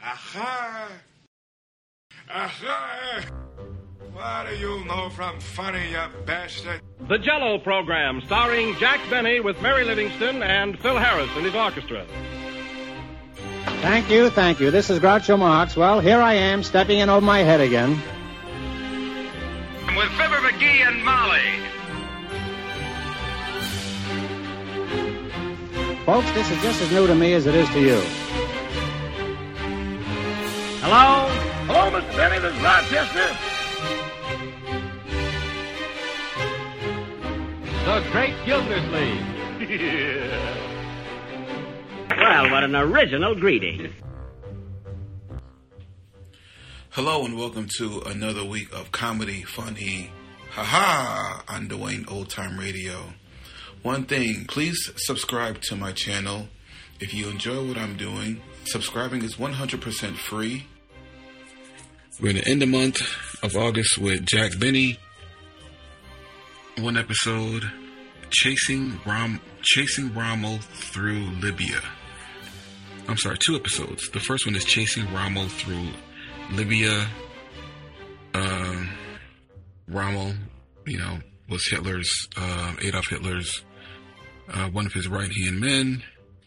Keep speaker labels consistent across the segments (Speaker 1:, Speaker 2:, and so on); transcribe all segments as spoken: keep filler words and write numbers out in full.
Speaker 1: Aha! Aha! What do you know from funny, you bastard?
Speaker 2: The Jell-O Program, starring Jack Benny with Mary Livingston and Phil Harris and his orchestra.
Speaker 3: Thank you, thank you. This is Groucho Marx. Well, here I am, stepping in over my head again.
Speaker 1: With Fibber McGee and Molly.
Speaker 3: Folks, this is just as new to me as it is to you.
Speaker 2: Hello?
Speaker 1: Hello, Mister Benny, this is Rochester.
Speaker 2: The Great Gildersleeve.
Speaker 4: Yeah. Well, what an original greeting.
Speaker 5: Hello and welcome to another week of comedy, funny, haha, on Dwayne Old Time Radio. One thing, please subscribe to my channel. If you enjoy what I'm doing, subscribing is one hundred percent free. We're going to end the month of August with Jack Benny. One episode, Chasing Rom- Chasing Rommel Through Libya. I'm sorry, two episodes. The first one is Chasing Rommel Through Libya. Uh, Rommel, you know, was Hitler's, uh, Adolf Hitler's, uh, one of his right-hand men.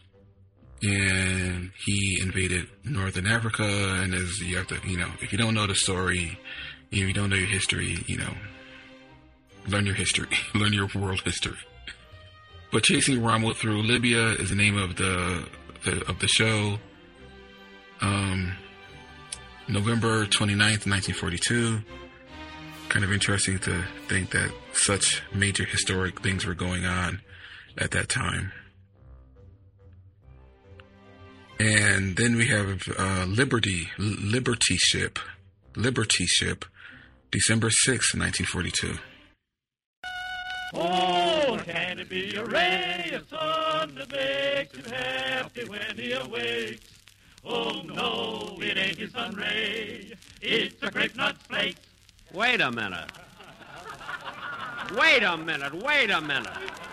Speaker 5: And he invaded Northern Africa. And as you have to, you know, if you don't know the story, if you don't know your history, you know, learn your history, learn your world history. But Chasing Rommel Through Libya is the name of the, the of the show. Um, November twenty-ninth, nineteen forty-two. Kind of interesting to think that such major historic things were going on at that time. And then we have uh, Liberty, Liberty Ship, Liberty Ship, December sixth, nineteen forty-two.
Speaker 6: Oh, can it be a ray of sun that makes him happy when he awakes? Oh, no, it ain't his sun ray. It's a grape nut flakes.
Speaker 4: Wait a minute. Wait a minute. Wait a minute.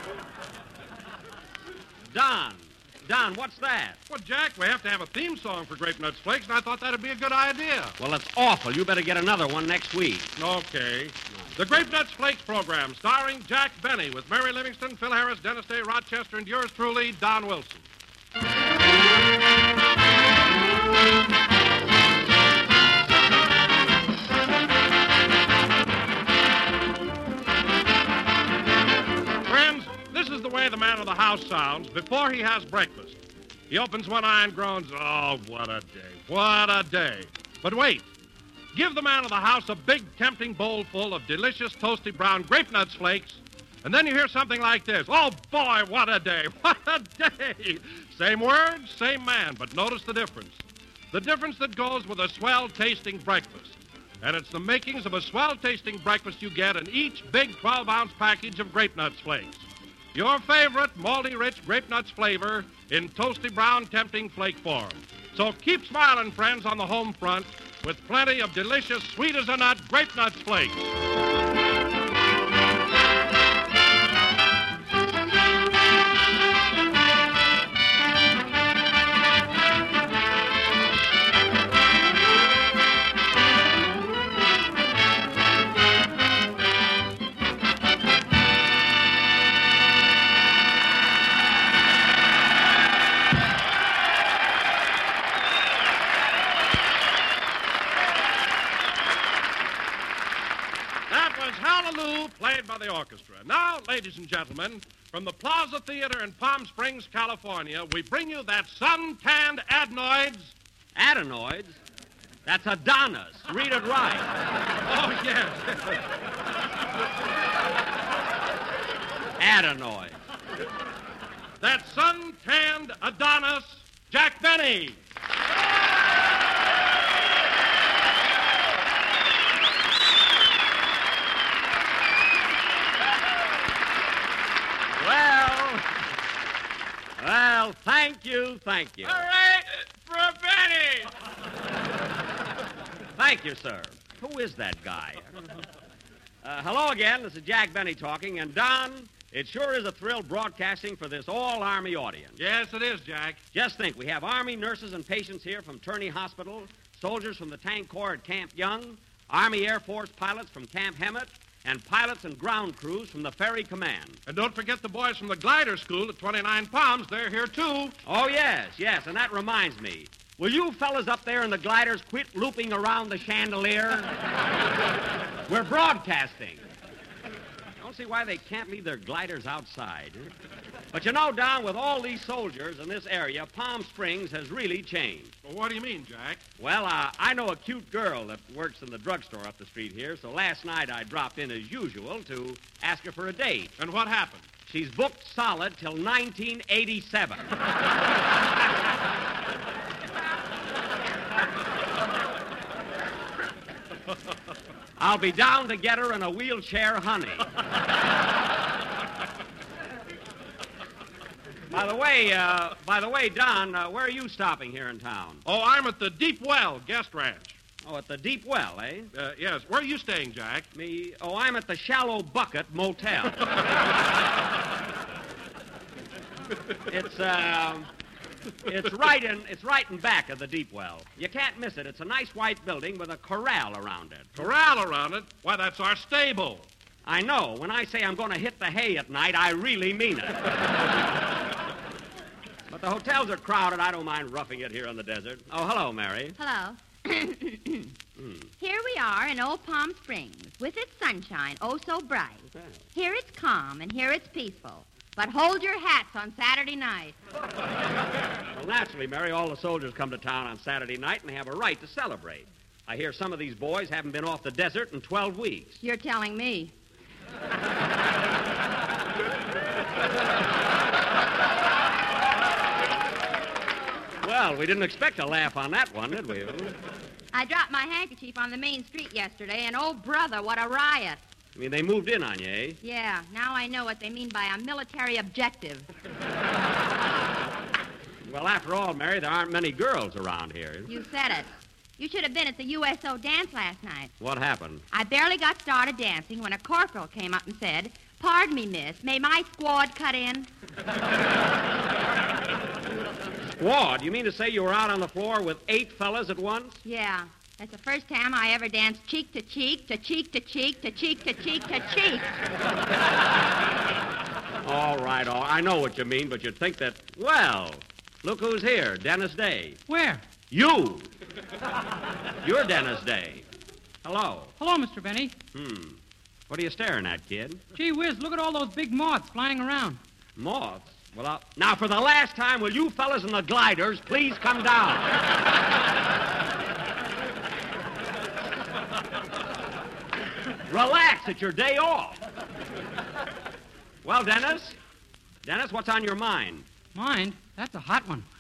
Speaker 4: Don. Don, what's that?
Speaker 2: Well, Jack, we have to have a theme song for Grape Nuts Flakes, and I thought that'd be a good idea.
Speaker 4: Well, it's awful. You better get another one next week.
Speaker 2: Okay. The Grape Nuts Flakes program, starring Jack Benny with Mary Livingston, Phil Harris, Dennis Day, Rochester, and yours truly, Don Wilson. Friends, this is the way the man of the house sounds before he has breakfast. He opens one eye and groans, oh, what a day, what a day. But wait. Give the man of the house a big, tempting bowl full of delicious, toasty brown grape nuts flakes, and then you hear something like this. Oh, boy, what a day. What a day. Same words, same man, but notice the difference. The difference that goes with a swell-tasting breakfast. And it's the makings of a swell-tasting breakfast you get in each big twelve-ounce package of grape nuts flakes. Your favorite malty-rich grape nuts flavor in toasty brown, tempting flake form. So keep smiling, friends, on the home front, with plenty of delicious, sweet-as-a-nut grape nuts flakes. Played by the orchestra. Now, ladies and gentlemen, from the Plaza Theater in Palm Springs, California, we bring you that sun-tanned adenoids.
Speaker 4: Adenoids? That's Adonis. Read it right.
Speaker 2: Oh, yes.
Speaker 4: Adenoid.
Speaker 2: That sun-tanned Adonis, Jack Benny.
Speaker 4: Well, well, thank you, thank you.
Speaker 6: All right, for a penny.
Speaker 4: Thank you, sir. Who is that guy? Uh, hello again. This is Jack Benny talking. And, Don, It sure is a thrill broadcasting for this all-Army audience.
Speaker 2: Yes, it is, Jack.
Speaker 4: Just think, we have Army nurses and patients here from Turney Hospital, soldiers from the Tank Corps at Camp Young, Army Air Force pilots from Camp Hemet, and pilots and ground crews from the Ferry Command.
Speaker 2: And don't forget the boys from the glider school at twenty-nine Palms. They're here, too.
Speaker 4: Oh, yes, yes, and that reminds me. Will you fellas up there in the gliders quit looping around the chandelier? We're broadcasting. Don't see why they can't leave their gliders outside. But you know, Don, with all these soldiers in this area, Palm Springs has really changed.
Speaker 2: Well, what do you mean, Jack?
Speaker 4: Well, uh, I know a cute girl that works in the drugstore up the street here, so last night I dropped in as usual to ask her for a date.
Speaker 2: And what happened?
Speaker 4: She's booked solid till nineteen eighty-seven. I'll be down to get her in a wheelchair, honey. By the way, uh, by the way, Don, uh, where are you stopping here in town?
Speaker 2: Oh, I'm at the Deep Well Guest Ranch.
Speaker 4: Oh, at the Deep Well, eh?
Speaker 2: Uh, yes. Where are you staying, Jack?
Speaker 4: Me? Oh, I'm at the Shallow Bucket Motel. It's, uh... It's right in it's right in back of the Deep Well. You can't miss it. It's a nice white building with a corral around it.
Speaker 2: Corral around it? Why, that's our stable.
Speaker 4: I know. When I say I'm going to hit the hay at night, I really mean it. But the hotels are crowded. I don't mind roughing it here in the desert. Oh, hello, Mary.
Speaker 7: Hello.
Speaker 4: Hmm.
Speaker 7: Here we are in Old Palm Springs with its sunshine, oh so bright.
Speaker 4: Well.
Speaker 7: Here it's calm and here it's peaceful. But hold your hats on Saturday night.
Speaker 4: Well, naturally, Mary, all the soldiers come to town on Saturday night and they have a right to celebrate. I hear some of these boys haven't been off the desert in twelve weeks.
Speaker 7: You're telling me.
Speaker 4: Well, we didn't expect a laugh on that one, did we?
Speaker 7: I dropped my handkerchief on the main street yesterday, and oh, brother, what a riot.
Speaker 4: I mean, they moved in on you, eh?
Speaker 7: Yeah, now I know what they mean by a military objective.
Speaker 4: Well, after all, Mary, there aren't many girls around here.
Speaker 7: You said it. You should have been at the U S O dance last night.
Speaker 4: What happened?
Speaker 7: I barely got started dancing when a corporal came up and said, "Pardon me, miss, may my squad cut in?"
Speaker 4: Squad? You mean to say you were out on the floor with eight fellas at once?
Speaker 7: Yeah. That's the first time I ever danced cheek to cheek, to cheek to cheek, to cheek to cheek to cheek.
Speaker 4: All right, all I know what you mean, but you'd think that, well, look who's here, Dennis Day.
Speaker 8: Where?
Speaker 4: You. You're Dennis Day. Hello.
Speaker 8: Hello, Mister Benny.
Speaker 4: Hmm. What are you staring at, kid?
Speaker 8: Gee whiz, look at all those big moths flying around.
Speaker 4: Moths? Well, I'll... Now, for the last time, will you fellas in the gliders please come down? Relax, it's your day off. Well, Dennis? Dennis, what's on your mind?
Speaker 8: Mind? That's a hot one.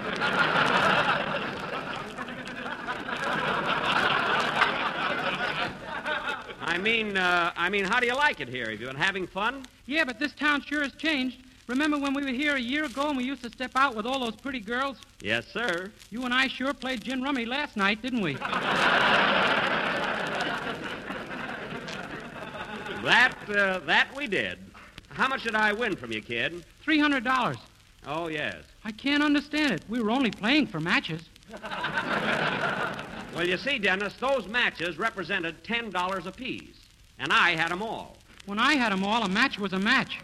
Speaker 4: I mean, uh, I mean, how do you like it here? Have you been having fun?
Speaker 8: Yeah, but this town sure has changed. Remember when we were here a year ago and we used to step out with all those pretty girls?
Speaker 4: Yes, sir.
Speaker 8: You and I sure played gin rummy last night, didn't we?
Speaker 4: That, uh, that we did. How much did I win from you, kid?
Speaker 8: Three hundred dollars.
Speaker 4: Oh, yes.
Speaker 8: I can't understand it. We were only playing for matches.
Speaker 4: Well, you see, Dennis, those matches represented ten dollars apiece, and I had them all.
Speaker 8: When I had them all, a match was a match.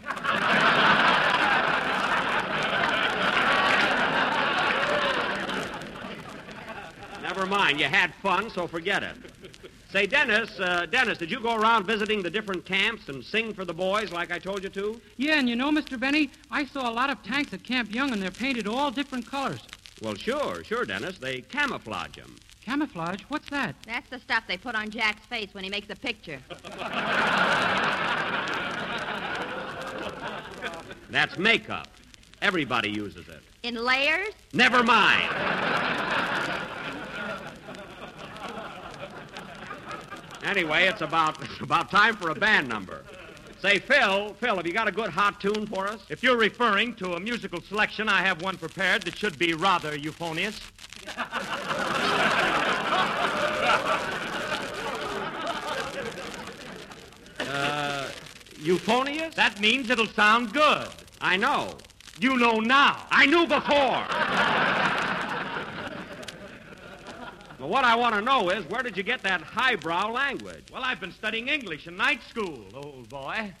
Speaker 4: Never mind. You had fun, so forget it. Say, Dennis, uh, Dennis, did you go around visiting the different camps and sing for the boys like I told you to?
Speaker 8: Yeah, and you know, Mister Benny, I saw a lot of tanks at Camp Young, and they're painted all different colors.
Speaker 4: Well, sure, sure, Dennis. They camouflage them.
Speaker 8: Camouflage? What's that?
Speaker 7: That's the stuff they put on Jack's face when he makes a picture.
Speaker 4: That's makeup. Everybody uses it.
Speaker 7: In layers?
Speaker 4: Never mind. Anyway, it's about it's about time for a band number. Say, Phil, Phil, have you got a good hot tune for us?
Speaker 9: If you're referring to a musical selection, I have one prepared that should be rather euphonious.
Speaker 4: Uh, Euphonious?
Speaker 9: That means it'll sound good.
Speaker 4: I know.
Speaker 9: You know now.
Speaker 4: I knew before. Well, what I want to know is, where did you get that highbrow language?
Speaker 9: Well, I've been studying English in night school, old boy.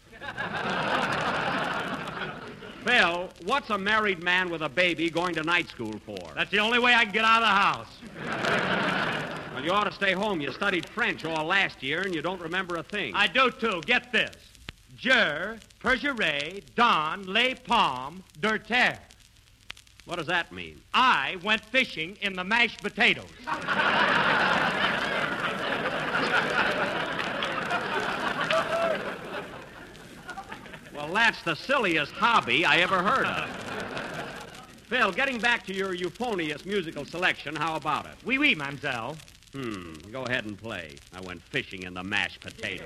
Speaker 4: Phil, what's a married man with a baby going to night school for?
Speaker 9: That's the only way I can get out of the house.
Speaker 4: Well, you ought to stay home. You studied French all last year, and you don't remember a thing.
Speaker 9: I do, too. Get this. Je, pergerai, dans les pommes de terre.
Speaker 4: What does that mean?
Speaker 9: I went fishing in the mashed potatoes.
Speaker 4: Well, that's the silliest hobby I ever heard of. Phil, getting back to your euphonious musical selection, how about it?
Speaker 9: Oui, oui, mademoiselle.
Speaker 4: Hmm, go ahead and play. I went fishing in the mashed potatoes.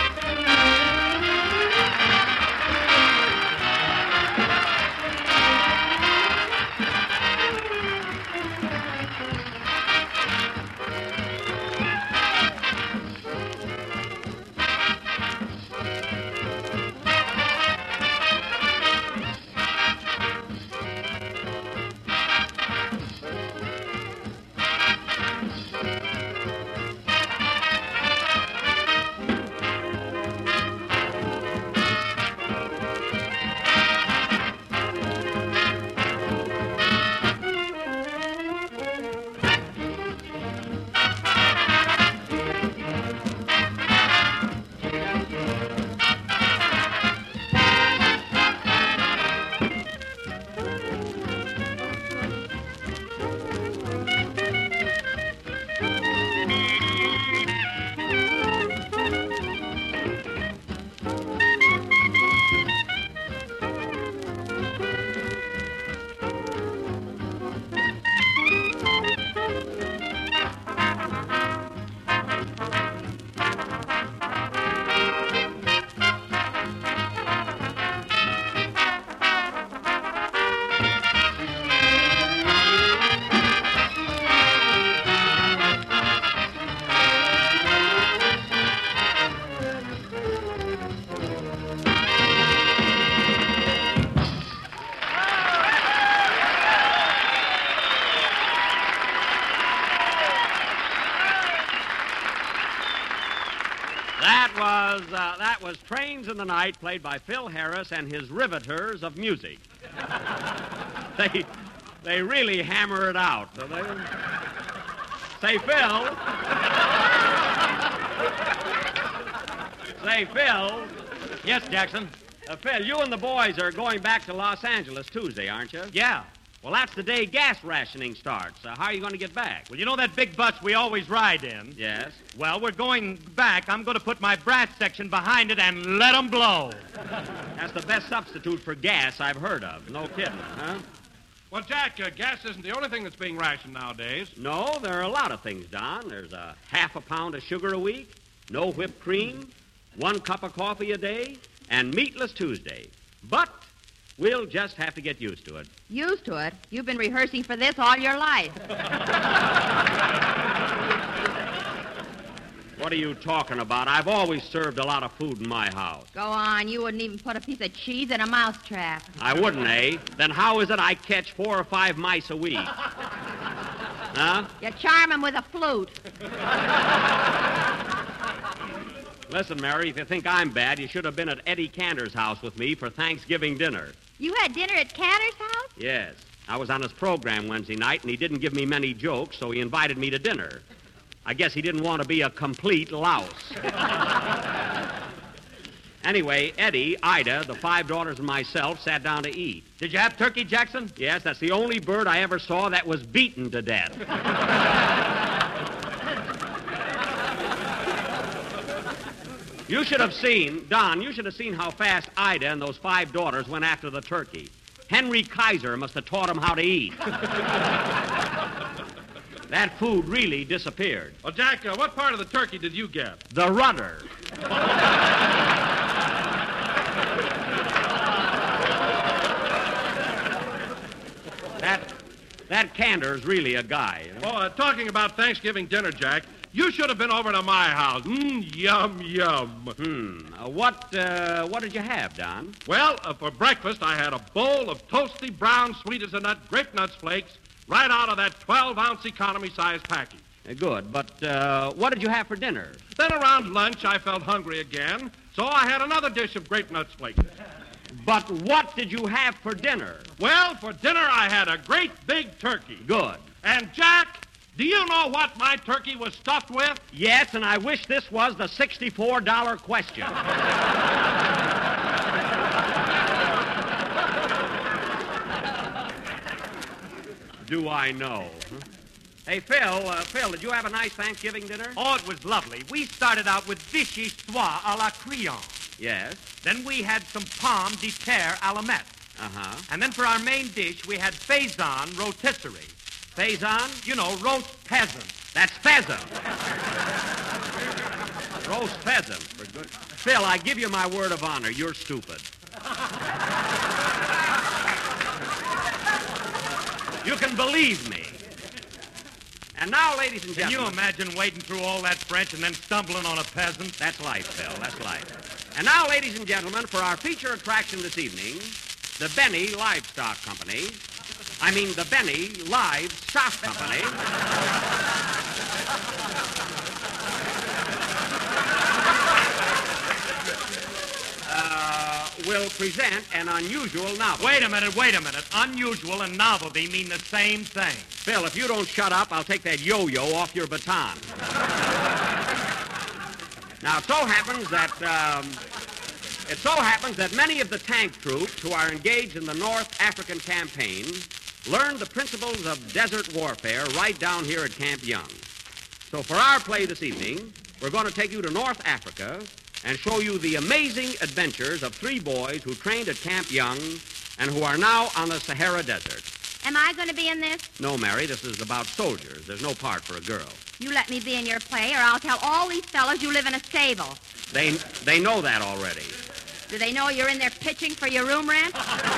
Speaker 4: was, uh, that was Trains in the Night, played by Phil Harris and his Riveters of Music. they, they really hammer it out. So they, say, Phil. Say, Phil.
Speaker 9: Yes, Jackson.
Speaker 4: Uh, Phil, you and the boys are going back to Los Angeles Tuesday, aren't you?
Speaker 9: Yeah.
Speaker 4: Well, that's the day gas rationing starts. Uh, how are you going to get back?
Speaker 9: Well, you know that big bus we always ride in?
Speaker 4: Yes.
Speaker 9: Well, we're going back. I'm going to put my brass section behind it and let 'em blow.
Speaker 4: That's the best substitute for gas I've heard of. No kidding, huh?
Speaker 2: Well, Jack, uh, gas isn't the only thing that's being rationed nowadays.
Speaker 4: No, there are a lot of things, Don. There's a half a pound of sugar a week, no whipped cream, one cup of coffee a day, and meatless Tuesday. But we'll just have to get used to it.
Speaker 7: Used to it? You've been rehearsing for this all your life.
Speaker 4: What are you talking about? I've always served a lot of food in my house.
Speaker 7: Go on. You wouldn't even put a piece of cheese in a mousetrap.
Speaker 4: I wouldn't, eh? Then how is it I catch four or five mice a week? Huh?
Speaker 7: You charm 'em with a flute.
Speaker 4: Listen, Mary, if you think I'm bad, you should have been at Eddie Cantor's house with me for Thanksgiving dinner.
Speaker 7: You had dinner at Cantor's house?
Speaker 4: Yes. I was on his program Wednesday night, and he didn't give me many jokes, so he invited me to dinner. I guess he didn't want to be a complete louse. Anyway, Eddie, Ida, the five daughters, and myself sat down to eat.
Speaker 9: Did you have turkey, Jackson?
Speaker 4: Yes, that's the only bird I ever saw that was beaten to death. You should have seen, Don, you should have seen how fast Ida and those five daughters went after the turkey. Henry Kaiser must have taught them how to eat. That food really disappeared.
Speaker 2: Well, Jack, uh, what part of the turkey did you get?
Speaker 4: The rudder. That, That Cantor's really a guy. You know?
Speaker 2: Oh, uh, talking about Thanksgiving dinner, Jack, you should have been over to my house. Mmm, yum, yum.
Speaker 4: Hmm. Uh, what, uh, what did you have, Don?
Speaker 2: Well, uh, for breakfast, I had a bowl of toasty brown sweet as a nut grape nuts flakes right out of that twelve-ounce economy-size package.
Speaker 4: Uh, good, but uh, what did you have for dinner?
Speaker 2: Then around lunch, I felt hungry again, so I had another dish of grape nuts flakes.
Speaker 4: But what did you have for dinner?
Speaker 2: Well, for dinner, I had a great big turkey.
Speaker 4: Good.
Speaker 2: And, Jack, do you know what my turkey was stuffed with?
Speaker 4: Yes, and I wish this was the sixty-four dollar question. Do I know? Hey, Phil, uh, Phil, did you have a nice Thanksgiving dinner?
Speaker 9: Oh, it was lovely. We started out with dish histoire à la Crillon.
Speaker 4: Yes.
Speaker 9: Then we had some pomme de terre à la Metz.
Speaker 4: Uh-huh.
Speaker 9: And then for our main dish, we had faisan rotisserie.
Speaker 4: Faisan?
Speaker 9: You know, roast peasant.
Speaker 4: That's pheasant. Roast pheasant, for good. Phil, I give you my word of honor. You're stupid. You can believe me. And now, ladies and
Speaker 9: Can
Speaker 4: gentlemen...
Speaker 9: you imagine wading through all that French and then stumbling on a peasant?
Speaker 4: That's life, Phil. That's life. And now, ladies and gentlemen, for our feature attraction this evening, the Benny Livestock Company. I mean, the Benny Livestock Company. uh, will present an unusual novel.
Speaker 9: Wait a minute, wait a minute. Unusual and novelty mean the same thing.
Speaker 4: Phil, if you don't shut up, I'll take that yo-yo off your baton. Now, it so happens that, um, it so happens that many of the tank troops who are engaged in the North African campaign learned the principles of desert warfare right down here at Camp Young. So for our play this evening, we're going to take you to North Africa and show you the amazing adventures of three boys who trained at Camp Young and who are now on the Sahara Desert.
Speaker 7: Am I going to be in this?
Speaker 4: No, Mary, this is about soldiers. There's no part for a girl.
Speaker 7: You let me be in your play, or I'll tell all these fellas you live in a stable.
Speaker 4: They they know that already.
Speaker 7: Do they know you're in there pitching for your room rent?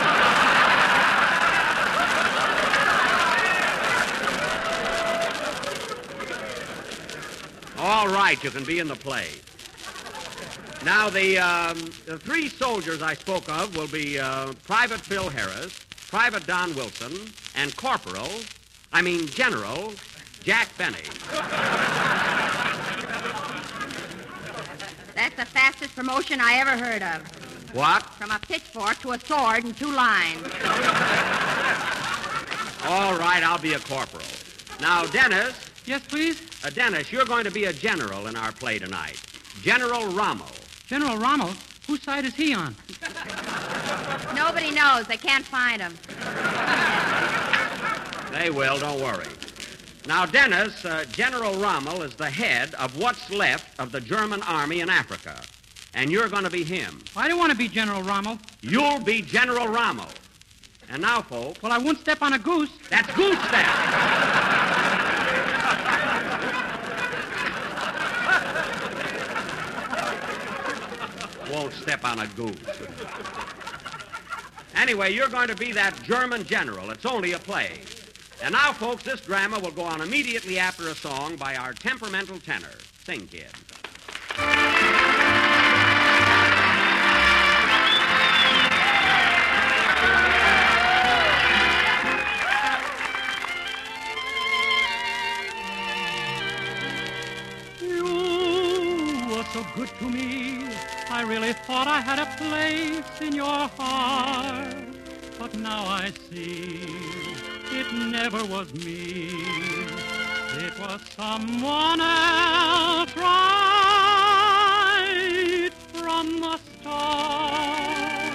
Speaker 4: All right, you can be in the play. Now, the, um, the three soldiers I spoke of will be uh, Private Phil Harris, Private Don Wilson, and Corporal, I mean General, Jack Benny.
Speaker 7: That's the fastest promotion I ever heard of.
Speaker 4: What?
Speaker 7: From a pitchfork to a sword in two lines.
Speaker 4: All right, I'll be a corporal. Now, Dennis.
Speaker 8: Yes, please?
Speaker 4: Uh, Dennis, you're going to be a general in our play tonight. General Rommel.
Speaker 8: General Rommel? Whose side is he on?
Speaker 7: Nobody knows. They can't find him.
Speaker 4: They will, don't worry. Now, Dennis, uh, General Rommel is the head of what's left of the German army in Africa. And you're going to be him.
Speaker 8: I don't want to be General Rommel.
Speaker 4: You'll be General Rommel. And now, folks...
Speaker 8: Well, I won't step on a goose.
Speaker 4: That's goose step. Won't step on a goose. Anyway, you're going to be that German general. It's only a play. And now, folks, this drama will go on immediately after a song by our temperamental tenor. Sing, kid.
Speaker 8: You were so good to me. I really thought I had a place in your heart. But now I see it never was me. It was someone else right from the start.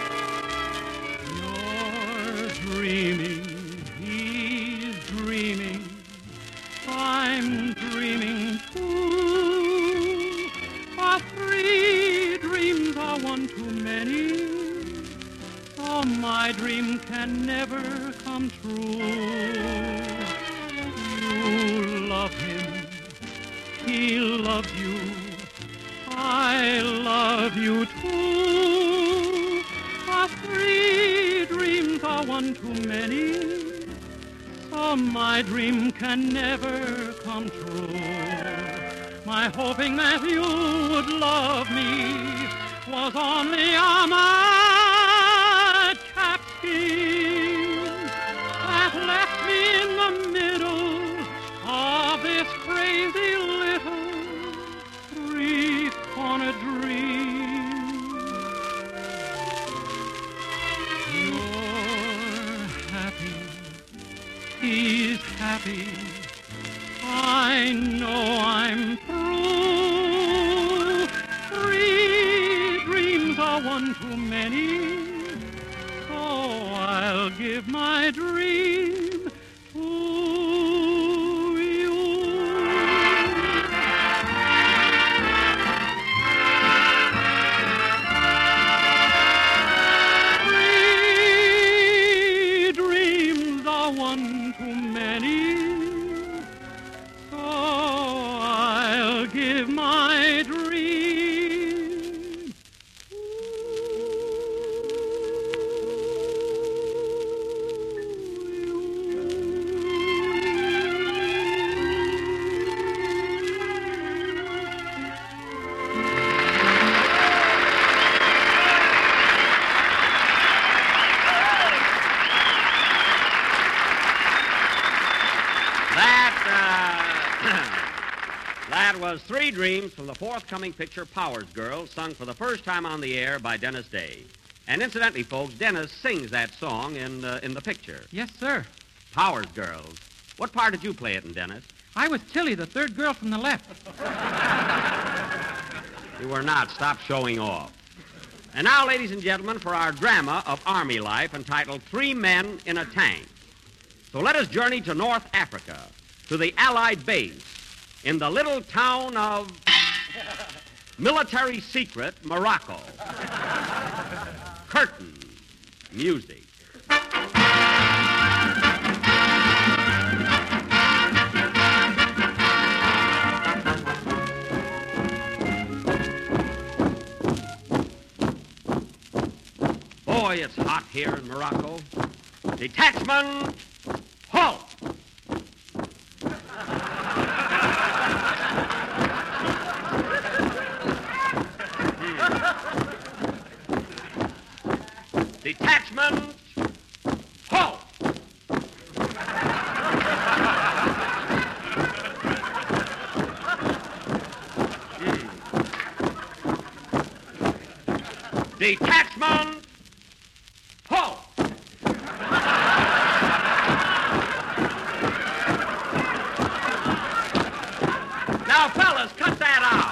Speaker 8: You're dreaming, he's dreaming, I'm dreaming too. Our three dreams are one too many. Oh, my dream can never come true. You love him, he loves you, I love you too. Our three dreams are one too many. for my dream can never come true. My hoping that you would love me was only a madcap scheme that left me in the middle of this crazy little three-corner dream. You're happy, he's happy, I know I'm through. Three dreams are one too many, so I'll give my dream to you. Three dreams are one too many, so I'll give my dream.
Speaker 4: That was Three Dreams from the forthcoming picture Powers Girls, sung for the first time on the air by Dennis Day. And incidentally, folks, Dennis sings that song in, uh, in the picture.
Speaker 8: Yes, sir.
Speaker 4: Powers Girls. What part did you play it in, Dennis?
Speaker 8: I was Tilly, the third girl from the left.
Speaker 4: You were not. Stop showing off. And now, ladies and gentlemen, for our drama of Army life entitled Three Men in a Tank. So let us journey to North Africa, to the Allied base, in the little town of military secret Morocco. Curtain music. Boy, it's hot here in Morocco. Detachment, halt! Detachment, halt! Mm. Detachment, halt! Now, fellas, cut that out.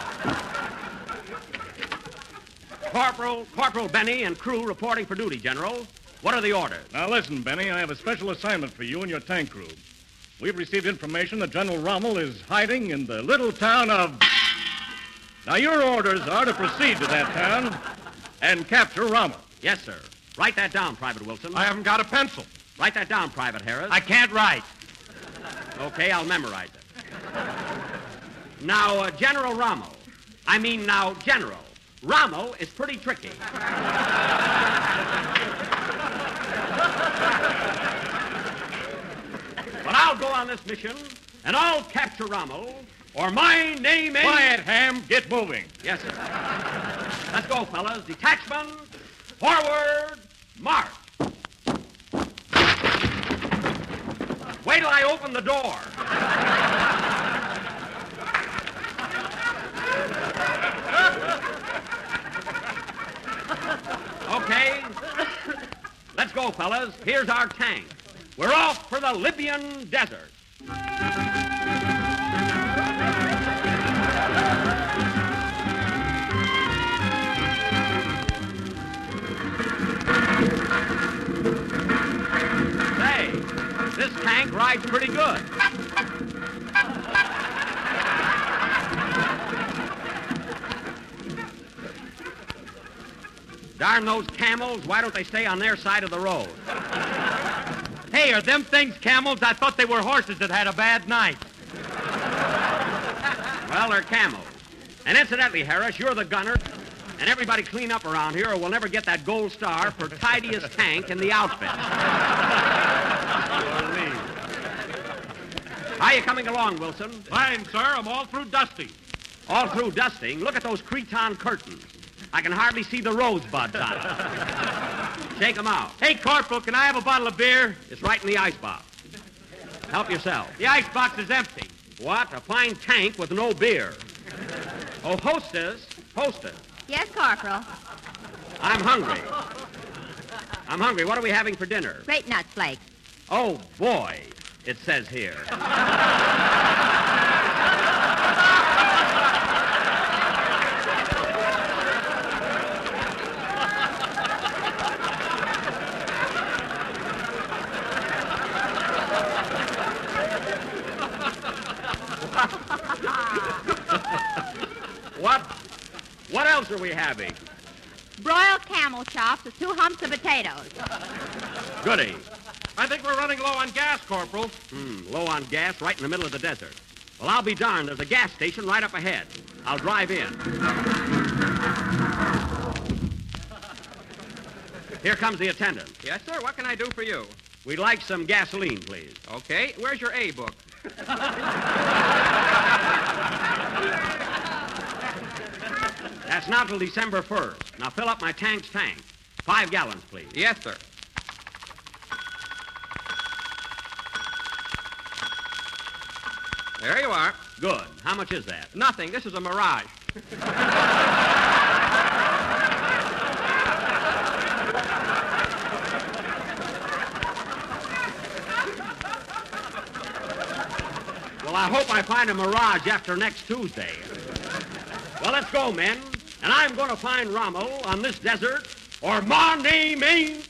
Speaker 4: Corporal, Corporal Benny and crew reporting for duty, General. What are the orders?
Speaker 2: Now, listen, Benny, I have a special assignment for you and your tank crew. We've received information that General Rommel is hiding in the little town of... Now, your orders are to proceed to that town and capture Rommel.
Speaker 4: Yes, sir. Write that down, Private Wilson.
Speaker 2: I haven't got a pencil.
Speaker 4: Write that down, Private Harris.
Speaker 9: I can't write.
Speaker 4: Okay, I'll memorize it. Now, uh, General Rommel. I mean, now, General. Rommel is pretty tricky. But I'll go on this mission, and I'll capture Rommel, or my name is...
Speaker 2: Quiet, Ham. Get moving.
Speaker 4: Yes, sir. Let's go, fellas. Detachment, forward, march. Wait till I open the door. Okay. Let's go, fellas. Here's our tank. We're off for the Libyan desert. Say, this tank rides pretty good. Darn those camels, why don't they stay on their side of the road?
Speaker 9: Hey, are them things camels? I thought they were horses that had a bad night.
Speaker 4: Well, they're camels. And incidentally, Harris, you're the gunner, and everybody clean up around here or we'll never get that gold star for tidiest tank in the outfit. How are you coming along, Wilson?
Speaker 2: Fine, sir. I'm all through dusting.
Speaker 4: All through dusting? Look at those cretonne curtains. I can hardly see the rosebuds on them. Shake them out.
Speaker 9: Hey, Corporal, can I have a bottle of beer?
Speaker 4: It's right in the icebox. Help yourself.
Speaker 9: The icebox is empty.
Speaker 4: What? A fine tank with no beer. Oh, hostess. Hostess.
Speaker 7: Yes, Corporal.
Speaker 4: I'm hungry. I'm hungry. What are we having for dinner?
Speaker 7: Great nut flakes.
Speaker 4: Oh, boy, it says here. What? What else are we having?
Speaker 7: Broiled camel chops with two humps of potatoes.
Speaker 4: Goody.
Speaker 2: I think we're running low on gas, Corporal.
Speaker 4: Hmm, low on gas right in the middle of the desert. Well, I'll be darned. There's a gas station right up ahead. I'll drive in. Here comes the attendant.
Speaker 10: Yes, sir. What can I do for you?
Speaker 4: We'd like some gasoline, please.
Speaker 10: Okay. Where's your A book?
Speaker 4: That's not till December first. Now fill up my tank's tank. Five gallons, please.
Speaker 10: Yes, sir. There you are.
Speaker 4: Good. How much is that?
Speaker 10: Nothing. This is a mirage.
Speaker 4: Well, I hope I find a mirage after next Tuesday. Well, let's go, men. And I'm going to find Rommel on this desert, or my name ain't...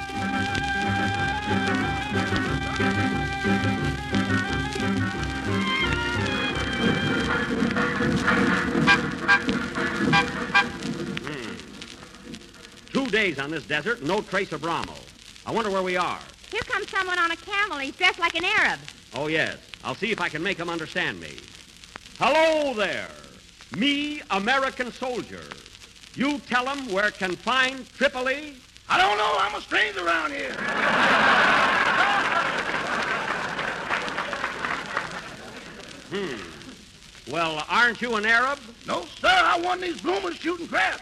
Speaker 4: Hmm. Two days on this desert, no trace of Rommel. I wonder where we are.
Speaker 7: Here comes someone on a camel. He's dressed like an Arab.
Speaker 4: Oh, yes. I'll see if I can make him understand me. Hello there. Me, American soldier. You tell him where can find Tripoli?
Speaker 11: I don't know. I'm a stranger around here.
Speaker 4: Hmm. Well, aren't you an Arab?
Speaker 11: No, sir. I won these bloomers shooting craps.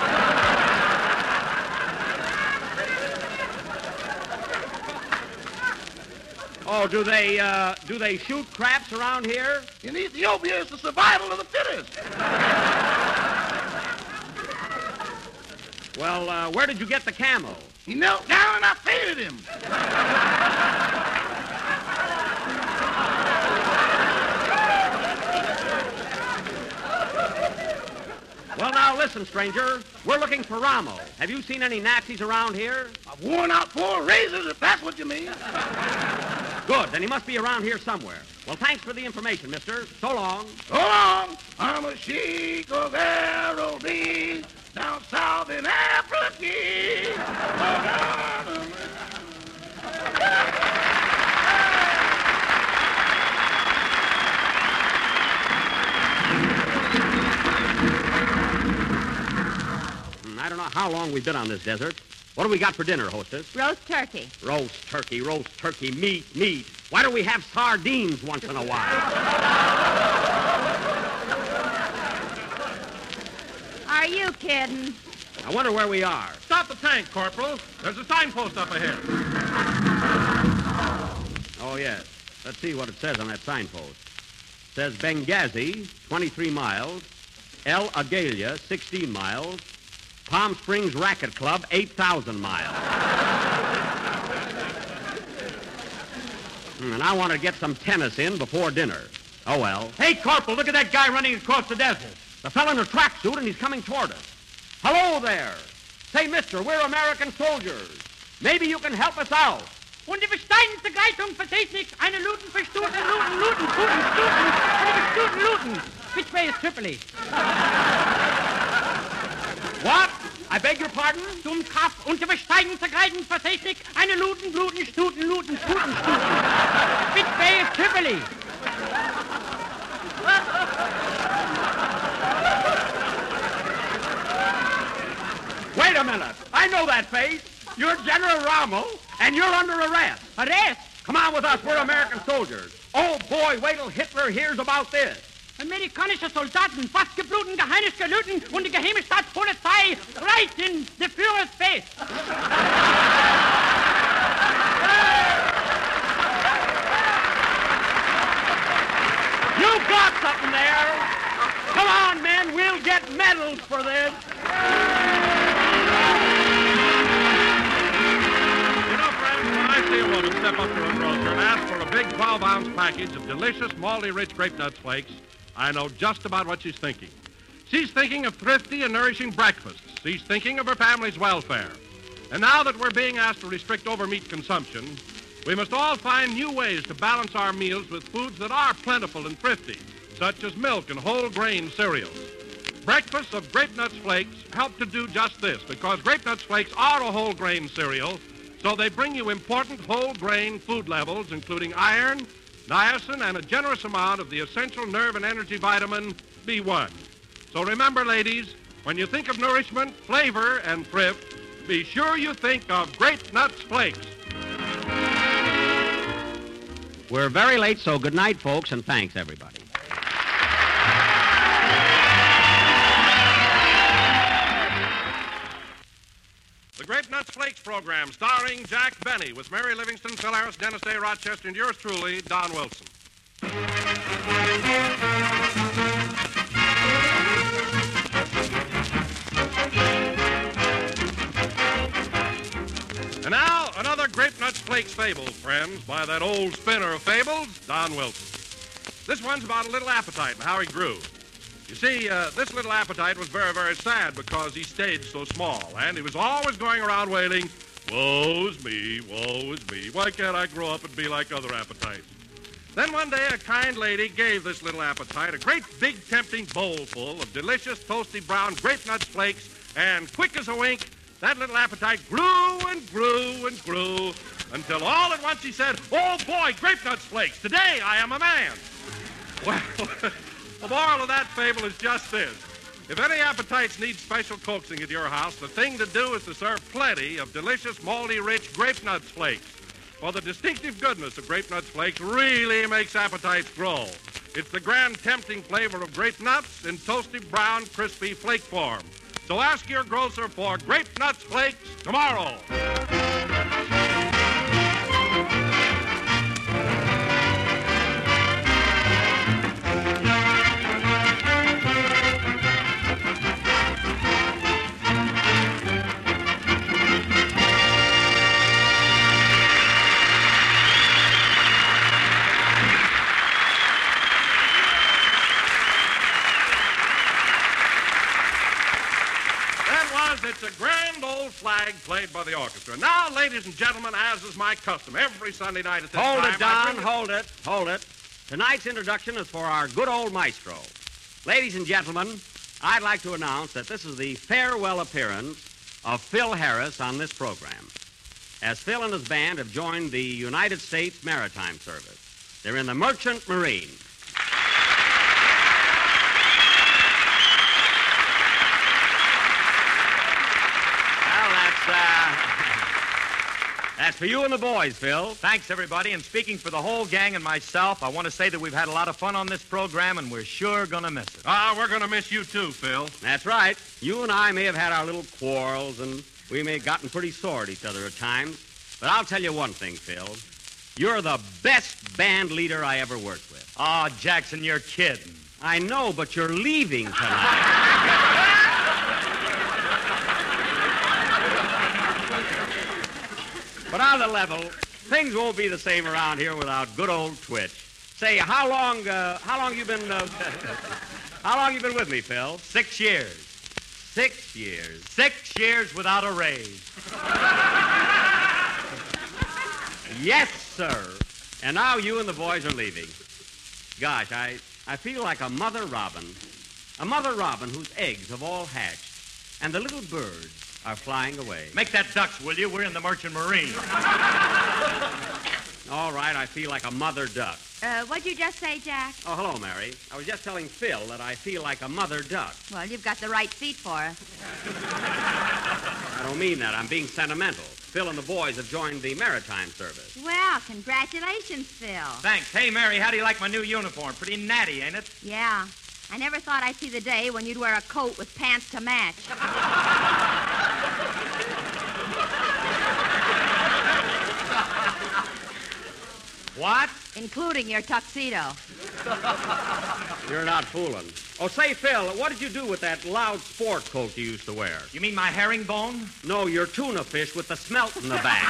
Speaker 4: Oh, do they, uh, do they shoot craps around here?
Speaker 11: In Ethiopia, it's the survival of the fittest.
Speaker 4: Well, uh, where did you get the camel?
Speaker 11: He knelt down and I feeded him.
Speaker 4: Well, now, listen, stranger. We're looking for Rommel. Have you seen any Nazis around here?
Speaker 11: I've worn out four razors, if that's what you mean.
Speaker 4: Good. Then he must be around here somewhere. Well, thanks for the information, mister. So long.
Speaker 11: So long. I'm a sheik of Araby, down south in Africa.
Speaker 4: I don't know how long we've been on this desert. What do we got for dinner, hostess?
Speaker 7: Roast turkey.
Speaker 4: Roast turkey, roast turkey, meat, meat. Why don't we have sardines once in a while?
Speaker 7: Are you kidding?
Speaker 4: I wonder where we are.
Speaker 2: Stop the tank, Corporal. There's a signpost up ahead.
Speaker 4: Oh, yes. Let's see what it says on that signpost. It says Benghazi, twenty-three miles. El Agalia, sixteen miles. Palm Springs Racket Club, eight thousand miles. Hmm, and I want to get some tennis in before dinner. Oh, well.
Speaker 9: Hey, Corporal, look at that guy running across the desert.
Speaker 4: The fellow in a tracksuit, and he's coming toward us. Hello there. Say, mister, we're American soldiers. Maybe you can help us out.
Speaker 8: Und die Besteinsbegleitung Vertechnik, eine Luten für Stuten, Luten, Luten, Stuten, Stuten, eine Stuten, Luten. Which way is Tripoli?
Speaker 4: What? I beg your pardon?
Speaker 8: Zum Kraft und die Besteinsbegleitung Vertechnik, eine Luten, Bluten, Stuten, Luten, Stuten, Stuten. Which way is Tripoli?
Speaker 4: Wait a minute. I know that face. You're General Rommel, and you're under arrest.
Speaker 8: Arrest?
Speaker 4: Come on with us. We're American soldiers. Oh, boy, wait till Hitler hears about this.
Speaker 8: Amerikanische Soldaten, fast gebluten, geheimes Gelüten und die geheime Staatspolizei right in the Führer's face.
Speaker 4: You got something there. Come on, men, we'll get medals for this.
Speaker 2: You know, friends, when I see a woman step up to a grocer and ask for a big twelve-ounce package of delicious, malty-rich grape nuts flakes, I know just about what she's thinking. She's thinking of thrifty and nourishing breakfasts. She's thinking of her family's welfare. And now that we're being asked to restrict overmeat consumption, we must all find new ways to balance our meals with foods that are plentiful and thrifty, such as milk and whole grain cereals. Breakfasts of Grape Nuts Flakes help to do just this, because Grape Nuts Flakes are a whole grain cereal, so they bring you important whole grain food levels, including iron, niacin, and a generous amount of the essential nerve and energy vitamin B one. So remember, ladies, when you think of nourishment, flavor, and thrift, be sure you think of Grape Nuts Flakes.
Speaker 4: We're very late, so good night, folks, and thanks, everybody.
Speaker 2: The Grape Nuts Flakes program, starring Jack Benny, with Mary Livingston, Phil Harris, Dennis Day, Rochester, and yours truly, Don Wilson. And now, another Grape Nuts Flakes fable, friends, by that old spinner of fables, Don Wilson. This one's about a little appetite and how he grew. You see, uh, this little appetite was very, very sad because he stayed so small, and he was always going around wailing, "Woe's me, woe is me. Why can't I grow up and be like other appetites?" Then one day, a kind lady gave this little appetite a great, big, tempting bowl full of delicious, toasty brown Grape Nuts Flakes, and quick as a wink, that little appetite grew and grew and grew until all at once he said, "Oh, boy, Grape Nuts Flakes, today I am a man." Well, the moral of that fable is just this. If any appetites need special coaxing at your house, the thing to do is to serve plenty of delicious, malty, rich Grape Nuts Flakes. For the distinctive goodness of Grape Nuts Flakes really makes appetites grow. It's the grand, tempting flavor of grape nuts in toasty, brown, crispy flake form. So ask your grocer for Grape Nuts Flakes tomorrow. It's a grand old flag played by the orchestra. Now, ladies and gentlemen, as is my custom, every Sunday night at this
Speaker 4: hold
Speaker 2: time...
Speaker 4: Hold it, Don,
Speaker 2: bring...
Speaker 4: hold it, hold it. Tonight's introduction is for our good old maestro. Ladies and gentlemen, I'd like to announce that this is the farewell appearance of Phil Harris on this program, as Phil and his band have joined the United States Maritime Service. They're in the Merchant Marine. Uh, that's for you and the boys, Phil.
Speaker 9: Thanks, everybody. And speaking for the whole gang and myself, I want to say that we've had a lot of fun on this program, and we're sure going to miss it.
Speaker 2: Ah, we're going to miss you, too, Phil.
Speaker 4: That's right. You and I may have had our little quarrels, and we may have gotten pretty sore at each other at times. But I'll tell you one thing, Phil. You're the best band leader I ever worked with.
Speaker 9: Oh, Jackson, you're kidding.
Speaker 4: I know, but you're leaving tonight. But on the level, things won't be the same around here without good old Twitch. Say, how long, uh, how long you been, uh, how long you been with me, Phil?
Speaker 9: Six years.
Speaker 4: Six years.
Speaker 9: Six years without a raise.
Speaker 4: Yes, sir. And now you and the boys are leaving. Gosh, I, I feel like a mother robin. A mother robin whose eggs have all hatched, and the little birds are flying away.
Speaker 9: Make that ducks, will you? We're in the Merchant Marine.
Speaker 4: All right, I feel like a mother duck.
Speaker 7: Uh, what'd you just say, Jack?
Speaker 4: Oh, hello, Mary. I was just telling Phil that I feel like a mother duck.
Speaker 7: Well, you've got the right seat for us.
Speaker 4: I don't mean that. I'm being sentimental. Phil and the boys have joined the maritime service.
Speaker 7: Well, congratulations, Phil.
Speaker 9: Thanks. Hey, Mary, how do you like my new uniform? Pretty natty, ain't it?
Speaker 7: Yeah. I never thought I'd see the day when you'd wear a coat with pants to match.
Speaker 9: What?
Speaker 7: Including your tuxedo.
Speaker 4: You're not fooling. Oh, say, Phil, what did you do with that loud sport coat you used to wear?
Speaker 9: You mean my herringbone?
Speaker 4: No, your tuna fish with the smelt in the back.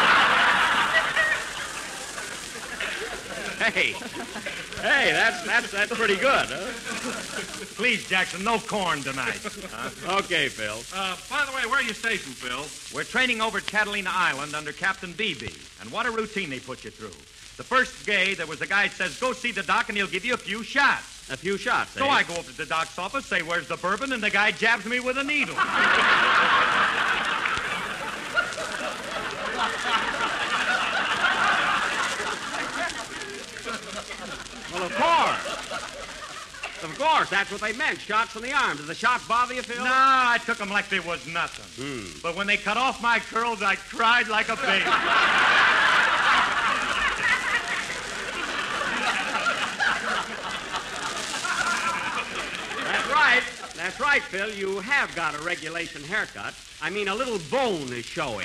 Speaker 4: Hey. Hey, that's that's that's pretty good, huh?
Speaker 9: Please, Jackson, no corn tonight.
Speaker 4: Huh? Okay, Phil.
Speaker 2: Uh, by the way, where are you stationed, Phil?
Speaker 9: We're training over at Catalina Island under Captain Beebe. And what a routine they put you through. The first day, there was a guy says, go see the doc and he'll give you a few shots.
Speaker 4: A few shots,
Speaker 9: So
Speaker 4: eh?
Speaker 9: I go up to the doc's office, say, where's the bourbon? And the guy jabs me with a needle.
Speaker 4: Well, of course. Of course, that's what they meant, shots in the arm. Did the shots bother you, Phil?
Speaker 9: No, I took them like they was nothing.
Speaker 4: Hmm.
Speaker 9: But when they cut off my curls, I cried like a baby.
Speaker 4: That's right. That's right, Phil. You have got a regulation haircut. I mean, a little bone is showing.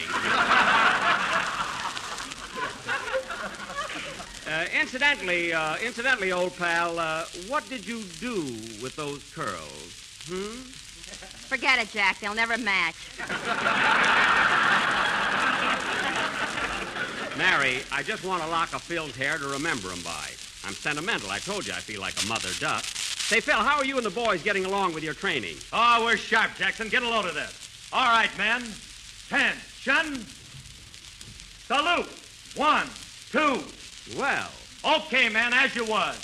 Speaker 4: uh, incidentally, uh, incidentally, old pal, uh, what did you do with those curls? Hmm?
Speaker 7: Forget it, Jack. They'll never match.
Speaker 4: Mary, I just want a lock of Phil's hair to remember him by. I'm sentimental. I told you I feel like a mother duck. Say, Phil, how are you and the boys getting along with your training?
Speaker 9: Oh, we're sharp, Jackson. Get a load of this. All right, men. Attention. Salute. One, two.
Speaker 4: Well.
Speaker 9: Okay, man, as you was.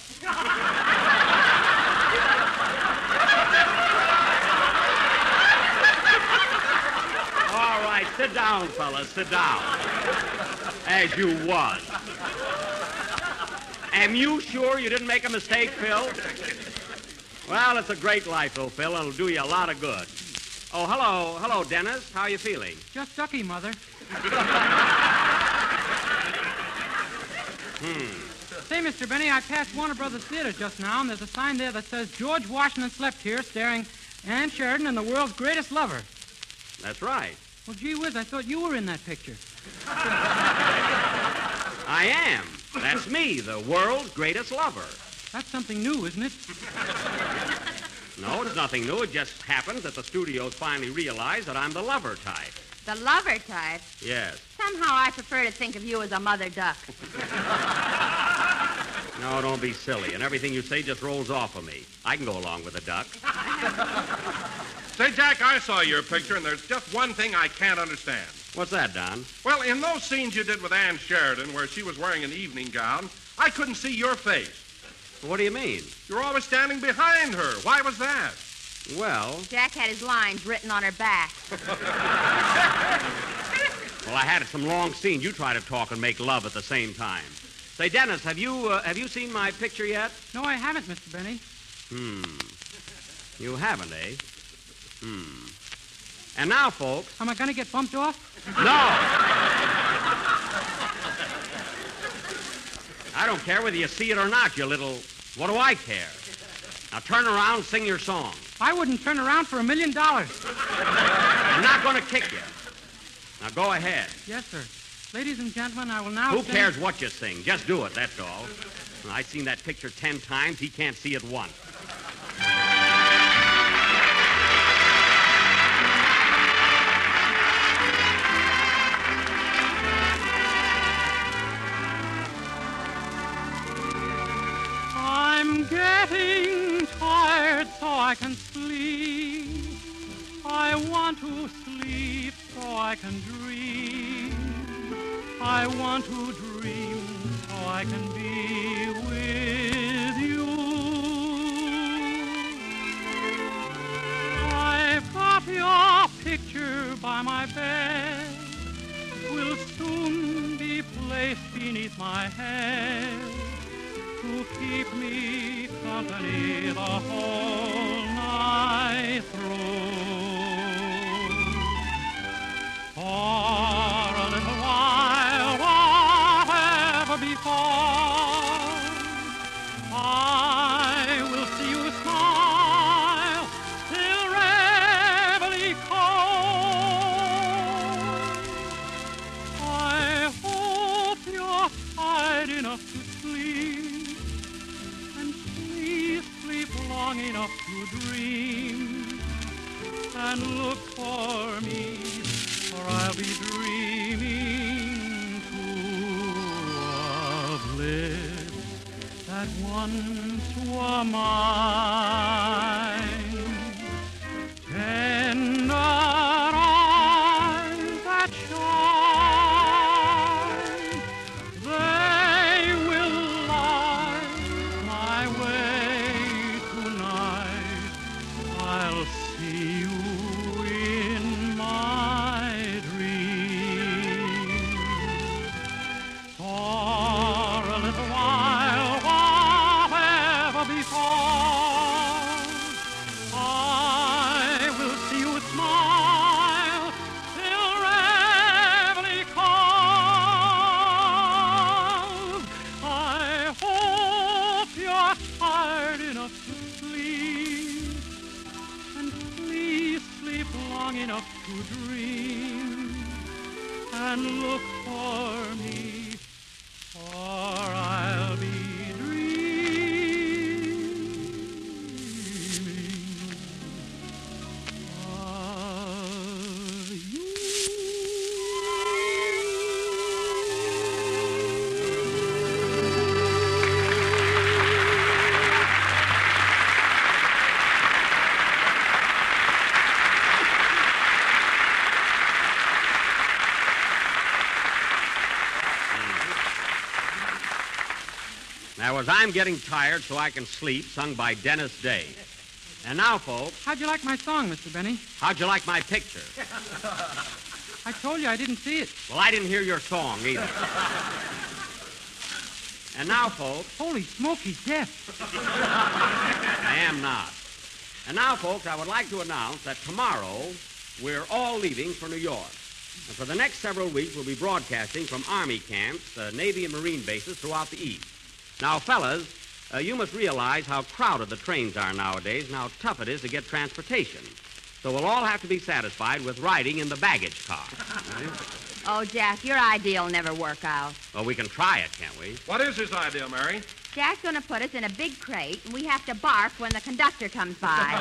Speaker 4: All right, sit down, fellas, sit down. As you was. Am you sure you didn't make a mistake, Phil? Well, it's a great life, though, Phil, and it'll do you a lot of good. Oh, hello. Hello, Dennis. How are you feeling?
Speaker 8: Just ducky, Mother.
Speaker 4: Hmm.
Speaker 8: Say, Mister Benny, I passed Warner Brothers Theater just now, and there's a sign there that says George Washington slept here, staring Ann Sheridan and the world's greatest lover.
Speaker 4: That's right.
Speaker 8: Well, gee whiz, I thought you were in that picture.
Speaker 4: I am. That's me, the world's greatest lover.
Speaker 8: That's something new, isn't it?
Speaker 4: No, it's nothing new. It just happens that the studios finally realize that I'm the lover type.
Speaker 7: The lover type?
Speaker 4: Yes.
Speaker 7: Somehow I prefer to think of you as a mother duck.
Speaker 4: No, don't be silly. And everything you say just rolls off of me. I can go along with a duck.
Speaker 2: Say, Jack, I saw your picture, and there's just one thing I can't understand.
Speaker 4: What's that, Don?
Speaker 2: Well, in those scenes you did with Ann Sheridan, where she was wearing an evening gown, I couldn't see your face.
Speaker 4: What do you mean?
Speaker 2: You're always standing behind her. Why was that?
Speaker 4: Well...
Speaker 7: Jack had his lines written on her back.
Speaker 4: Well, I had some long scenes. You try to talk and make love at the same time. Say, Dennis, have you uh, have you seen my picture yet?
Speaker 8: No, I haven't, Mister Benny.
Speaker 4: Hmm. You haven't, eh? Hmm. And now, folks...
Speaker 8: Am I going to get bumped off?
Speaker 4: No! I don't care whether you see it or not, you little... What do I care? Now turn around and sing your song.
Speaker 8: I wouldn't turn around for a million dollars.
Speaker 4: I'm not going to kick you. Now go ahead.
Speaker 8: Yes, sir. Ladies and gentlemen, I will now
Speaker 4: Who
Speaker 8: sing...
Speaker 4: cares what you sing? Just do it, that's all. I've seen that picture ten times. He can't see it once.
Speaker 8: I'm getting tired so I can sleep. I want to sleep so I can dream. I want to dream so I can be with you. I've got your picture by my bed. Will soon be placed beneath my head to keep me company the whole night through. For a little while, whatever befalls, I will see you smile till reveille calls. I hope you're tired enough to sleep, and please sleep long enough to dream, and look for me, for I'll be dreaming too of lips that once were mine, tender eyes that shine, they will light my way tonight. I'll see you in my dreams. For a little while, whatever befalls, I will see you smile till reveille calls. I hope you're tired enough to sleep, and please sleep long enough to dream, and look for me, for I'll be dreaming of you.
Speaker 4: That was I'm Getting Tired So I Can Sleep, sung by Dennis Day. And now, folks,
Speaker 12: How'd you like my song, Mister Benny?
Speaker 4: how'd you like my picture?
Speaker 12: I told you I didn't see it.
Speaker 4: Well, I didn't hear your song either. And now, folks,
Speaker 12: Holy smoke, he's deaf.
Speaker 4: I am not. And now, folks, I would like to announce that tomorrow we're all leaving for New York. And for the next several weeks, we'll be broadcasting from Army camps, uh, Navy and Marine bases throughout the East. Now, fellas, uh, you must realize how crowded the trains are nowadays and how tough it is to get transportation. So we'll all have to be satisfied with riding in the baggage car. Right?
Speaker 7: Oh, Jack, your idea'll never work out.
Speaker 4: Well, we can try it, can't we?
Speaker 2: What is his idea, Mary?
Speaker 7: Jack's going to put us in a big crate, and we have to bark when the conductor comes by.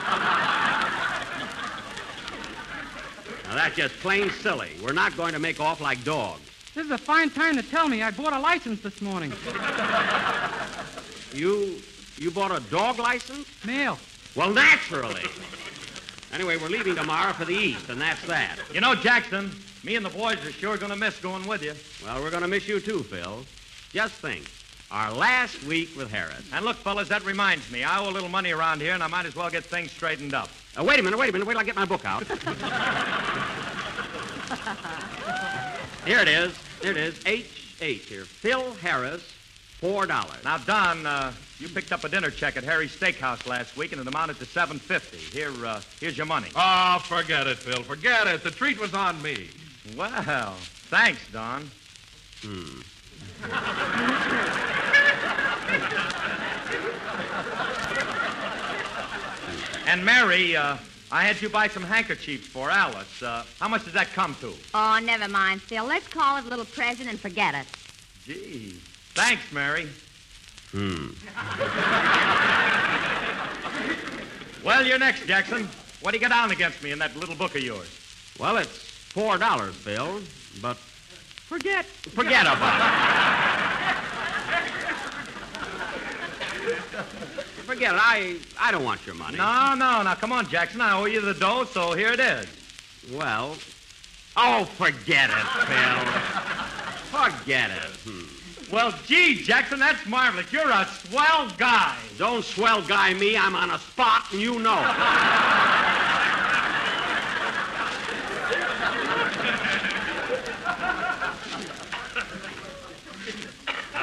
Speaker 4: Now, that's just plain silly. We're not going to make off like dogs.
Speaker 12: This is a fine time to tell me I bought a license this morning.
Speaker 4: You you bought a dog license?
Speaker 12: Mail.
Speaker 4: Well, naturally. Anyway, we're leaving tomorrow for the East, and that's that.
Speaker 9: You know, Jackson, me and the boys are sure going to miss going with you.
Speaker 4: Well, we're going to miss you too, Phil. Just think, our last week with Harris.
Speaker 9: And look, fellas, that reminds me. I owe a little money around here, and I might as well get things straightened up.
Speaker 4: Uh, wait a minute, wait a minute. Wait till I get my book out. Here it is. Here it is. H H here. Phil Harris, four dollars.
Speaker 9: Now, Don, uh, you picked up a dinner check at Harry's Steakhouse last week, and it amounted to seven fifty. Here, uh, here's your money.
Speaker 2: Oh, forget it, Phil. Forget it. The treat was on me.
Speaker 9: Well, thanks, Don.
Speaker 4: Hmm.
Speaker 9: And Mary, uh, I had you buy some handkerchiefs for Alice. Uh, how much does that come to?
Speaker 7: Oh, never mind, Phil. Let's call it a little present and forget it.
Speaker 9: Gee, thanks, Mary.
Speaker 4: Hmm.
Speaker 9: Well, you're next, Jackson. What do you got down against me in that little book of yours?
Speaker 4: Well, it's four dollars, Phil, but
Speaker 12: Forget.
Speaker 4: forget about it. Forget it. I, I don't want your money.
Speaker 9: No, no. Now, come on, Jackson. I owe you the dough, so here it is.
Speaker 4: Well, oh, forget it, Phil. Forget it. Hmm.
Speaker 9: Well, gee, Jackson, that's marvelous. You're a swell guy.
Speaker 4: Don't swell guy me. I'm on a spot, and you know it.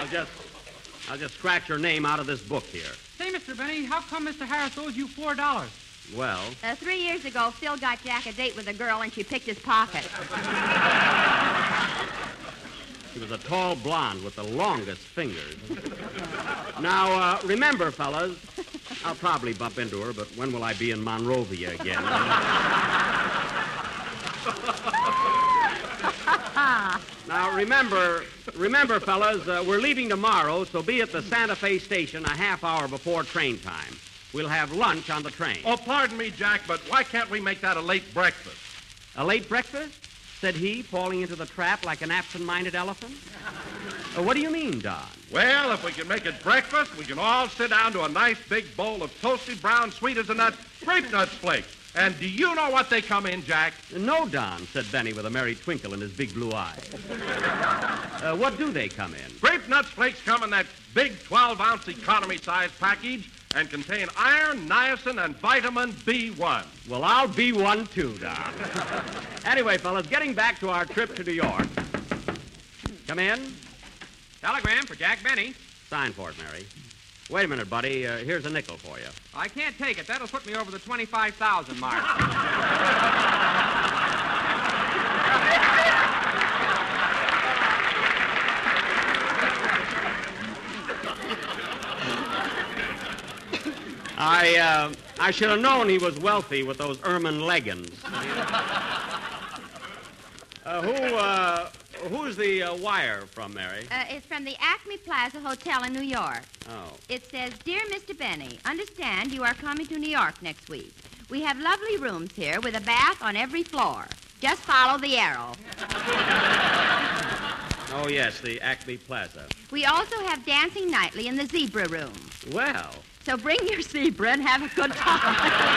Speaker 4: I'll just, I'll just scratch your name out of this book here.
Speaker 12: Say, Mister Benny, how come Mister Harris owes you four dollars?
Speaker 4: Well,
Speaker 7: Uh, three years ago, Phil got Jack a date with a girl, and she picked his pocket.
Speaker 4: she was a tall blonde with the longest fingers. Now, uh, remember, fellas, I'll probably bump into her, but when will I be in Monrovia again? Now, remember, remember, fellas, uh, we're leaving tomorrow, so be at the Santa Fe station a half hour before train time. We'll have lunch on the train.
Speaker 2: Oh, pardon me, Jack, but why can't we make that a late breakfast?
Speaker 4: A late breakfast? Said he, falling into the trap like an absent-minded elephant. Uh, what do you mean, Don?
Speaker 2: Well, if we can make it breakfast, we can all sit down to a nice big bowl of toasted brown sweet as a nut grape nuts flakes. And do you know what they come in, Jack?
Speaker 4: No, Don, said Benny with a merry twinkle in his big blue eye. uh, what do they come in?
Speaker 2: Grape nuts flakes come in that big twelve-ounce economy-size package and contain iron, niacin, and vitamin B one.
Speaker 4: Well, I'll be one too, Don. Anyway, fellas, getting back to our trip to New York. Come in.
Speaker 10: Telegram for Jack Benny.
Speaker 4: Sign for it, Mary. Wait a minute, buddy. Uh, here's a nickel for you.
Speaker 10: I can't take it. That'll put me over the twenty-five thousand mark.
Speaker 4: I, uh, I should have known he was wealthy with those ermine leggings. uh, who, uh, who's the uh, wire from, Mary?
Speaker 7: Uh, it's from the Acme Plaza Hotel in New York.
Speaker 4: Oh.
Speaker 7: It says, Dear Mister Benny, understand you are coming to New York next week. We have lovely rooms here with a bath on every floor. Just follow the arrow.
Speaker 4: Oh, yes, the Acme Plaza.
Speaker 7: We also have dancing nightly in the zebra room.
Speaker 4: Well.
Speaker 7: So bring your zebra and have a good time.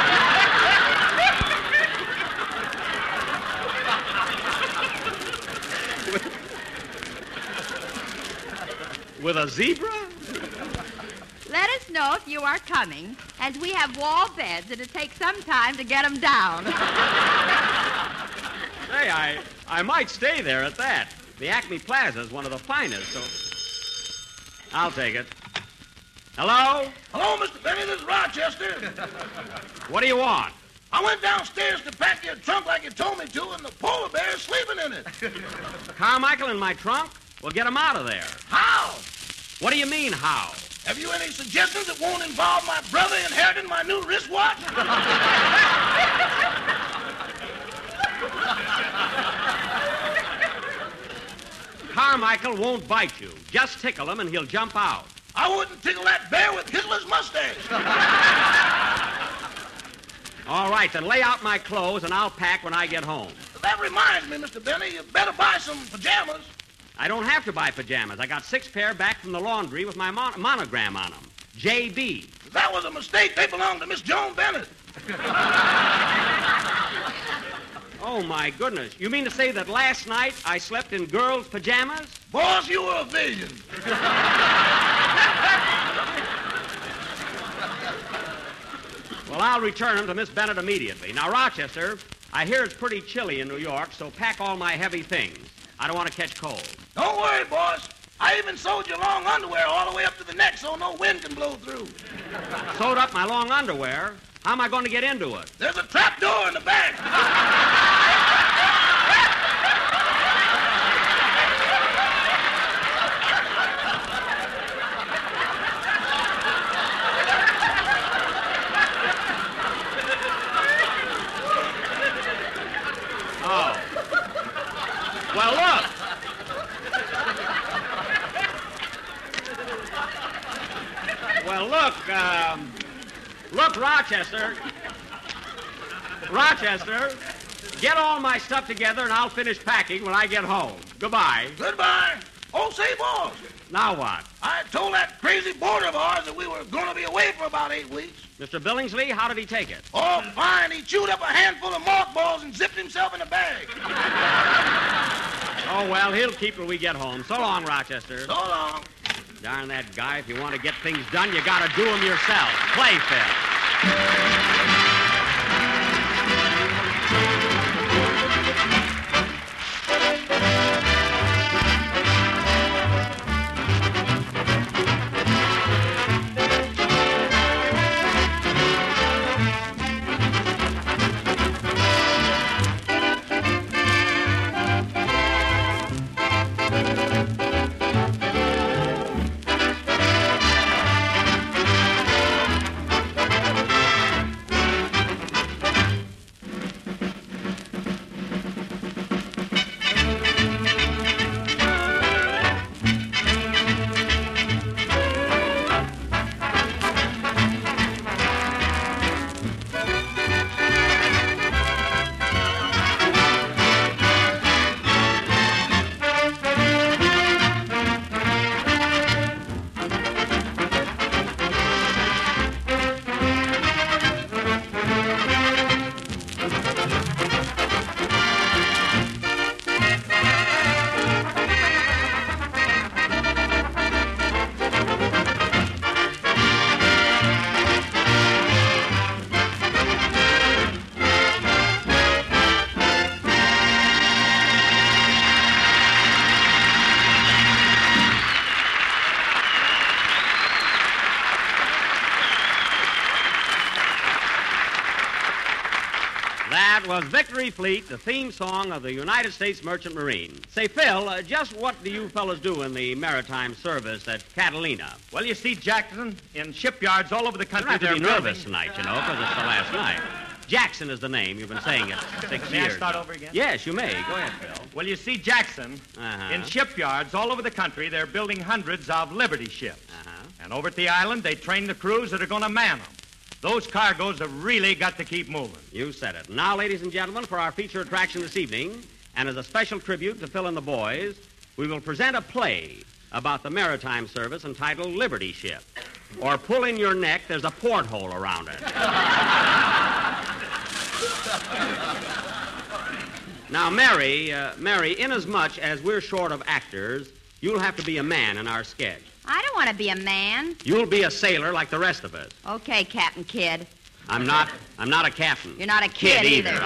Speaker 4: With a zebra?
Speaker 7: Let us know if you are coming, as we have wall beds, and it takes some time to get them down.
Speaker 4: Hey, I, I might stay there at that. The Acme Plaza is one of the finest, so... I'll take it. Hello?
Speaker 11: Hello, Mister Benny. This is Rochester.
Speaker 4: What do you want?
Speaker 11: I went downstairs to pack your trunk like you told me to, and the polar bear is sleeping in it.
Speaker 4: Carmichael in my trunk? Well, get him out of there.
Speaker 11: How?
Speaker 4: What do you mean, how?
Speaker 11: Have you any suggestions that won't involve my brother inheriting my new wristwatch?
Speaker 4: Carmichael won't bite you. Just tickle him and he'll jump out.
Speaker 11: I wouldn't tickle that bear with Hitler's mustache.
Speaker 4: All right, then lay out my clothes and I'll pack when I get home.
Speaker 11: That reminds me, Mister Benny, you better buy some pajamas.
Speaker 4: I don't have to buy pajamas. I got six pair back from the laundry with my mon- monogram on them. J B.
Speaker 11: That was a mistake. They belong to Miss Joan Bennett.
Speaker 4: Oh, my goodness. You mean to say that last night I slept in girls' pajamas?
Speaker 11: Boss, you were a vision.
Speaker 4: Well, I'll return them to Miss Bennett immediately. Now, Rochester, I hear it's pretty chilly in New York, so pack all my heavy things. I don't want to catch cold.
Speaker 11: Don't worry, boss. I even sewed your long underwear all the way up to the neck so no wind can blow through.
Speaker 4: Sewed up my long underwear? How am I going to get into it?
Speaker 11: There's a trap door in the back.
Speaker 4: Oh. Well, look. Well, look, um, look, Rochester. Rochester, get all my stuff together and I'll finish packing when I get home. Goodbye.
Speaker 11: Goodbye. Oh, say, boss.
Speaker 4: Now what?
Speaker 11: I told that crazy boarder of ours that we were going to be away for about eight weeks.
Speaker 4: Mister Billingsley, how did he take it?
Speaker 11: Oh, fine. He chewed up a handful of mothballs and zipped himself in a bag.
Speaker 4: Oh, well, he'll keep till we get home. So long, Rochester.
Speaker 11: So long.
Speaker 4: Darn that guy. If you want to get things done, you got to do them yourself. Play, Phil. That was Victory Fleet, the theme song of the United States Merchant Marine. Say, Phil, uh, just what do you fellas do in the maritime service at Catalina?
Speaker 9: Well, you see, Jackson, in shipyards all over the country,
Speaker 4: You don't have to be
Speaker 9: they're
Speaker 4: nervous tonight, you know, because it's the last night. Jackson is the name. You've been saying it six
Speaker 9: May I
Speaker 4: years.
Speaker 9: start
Speaker 4: now.
Speaker 9: over again?
Speaker 4: Yes, you may. Go ahead, Phil.
Speaker 9: Well, you see, Jackson,
Speaker 4: Uh-huh.
Speaker 9: in shipyards all over the country, they're building hundreds of Liberty ships.
Speaker 4: Uh-huh.
Speaker 9: And over at the island, they train the crews that are going to man them. Those cargoes have really got to keep moving.
Speaker 4: You said it. Now, ladies and gentlemen, for our feature attraction this evening, and as a special tribute to Phil and the boys, we will present a play about the maritime service entitled Liberty Ship. Or pull in your neck, there's a porthole around it. Now, Mary, uh, Mary, inasmuch as we're short of actors, you'll have to be a man in our sketch.
Speaker 7: I don't want to be a man.
Speaker 4: You'll be a sailor like the rest of us.
Speaker 7: Okay, Captain Kidd.
Speaker 4: I'm not. I'm not a captain.
Speaker 7: You're not a kid,
Speaker 4: either.
Speaker 7: either.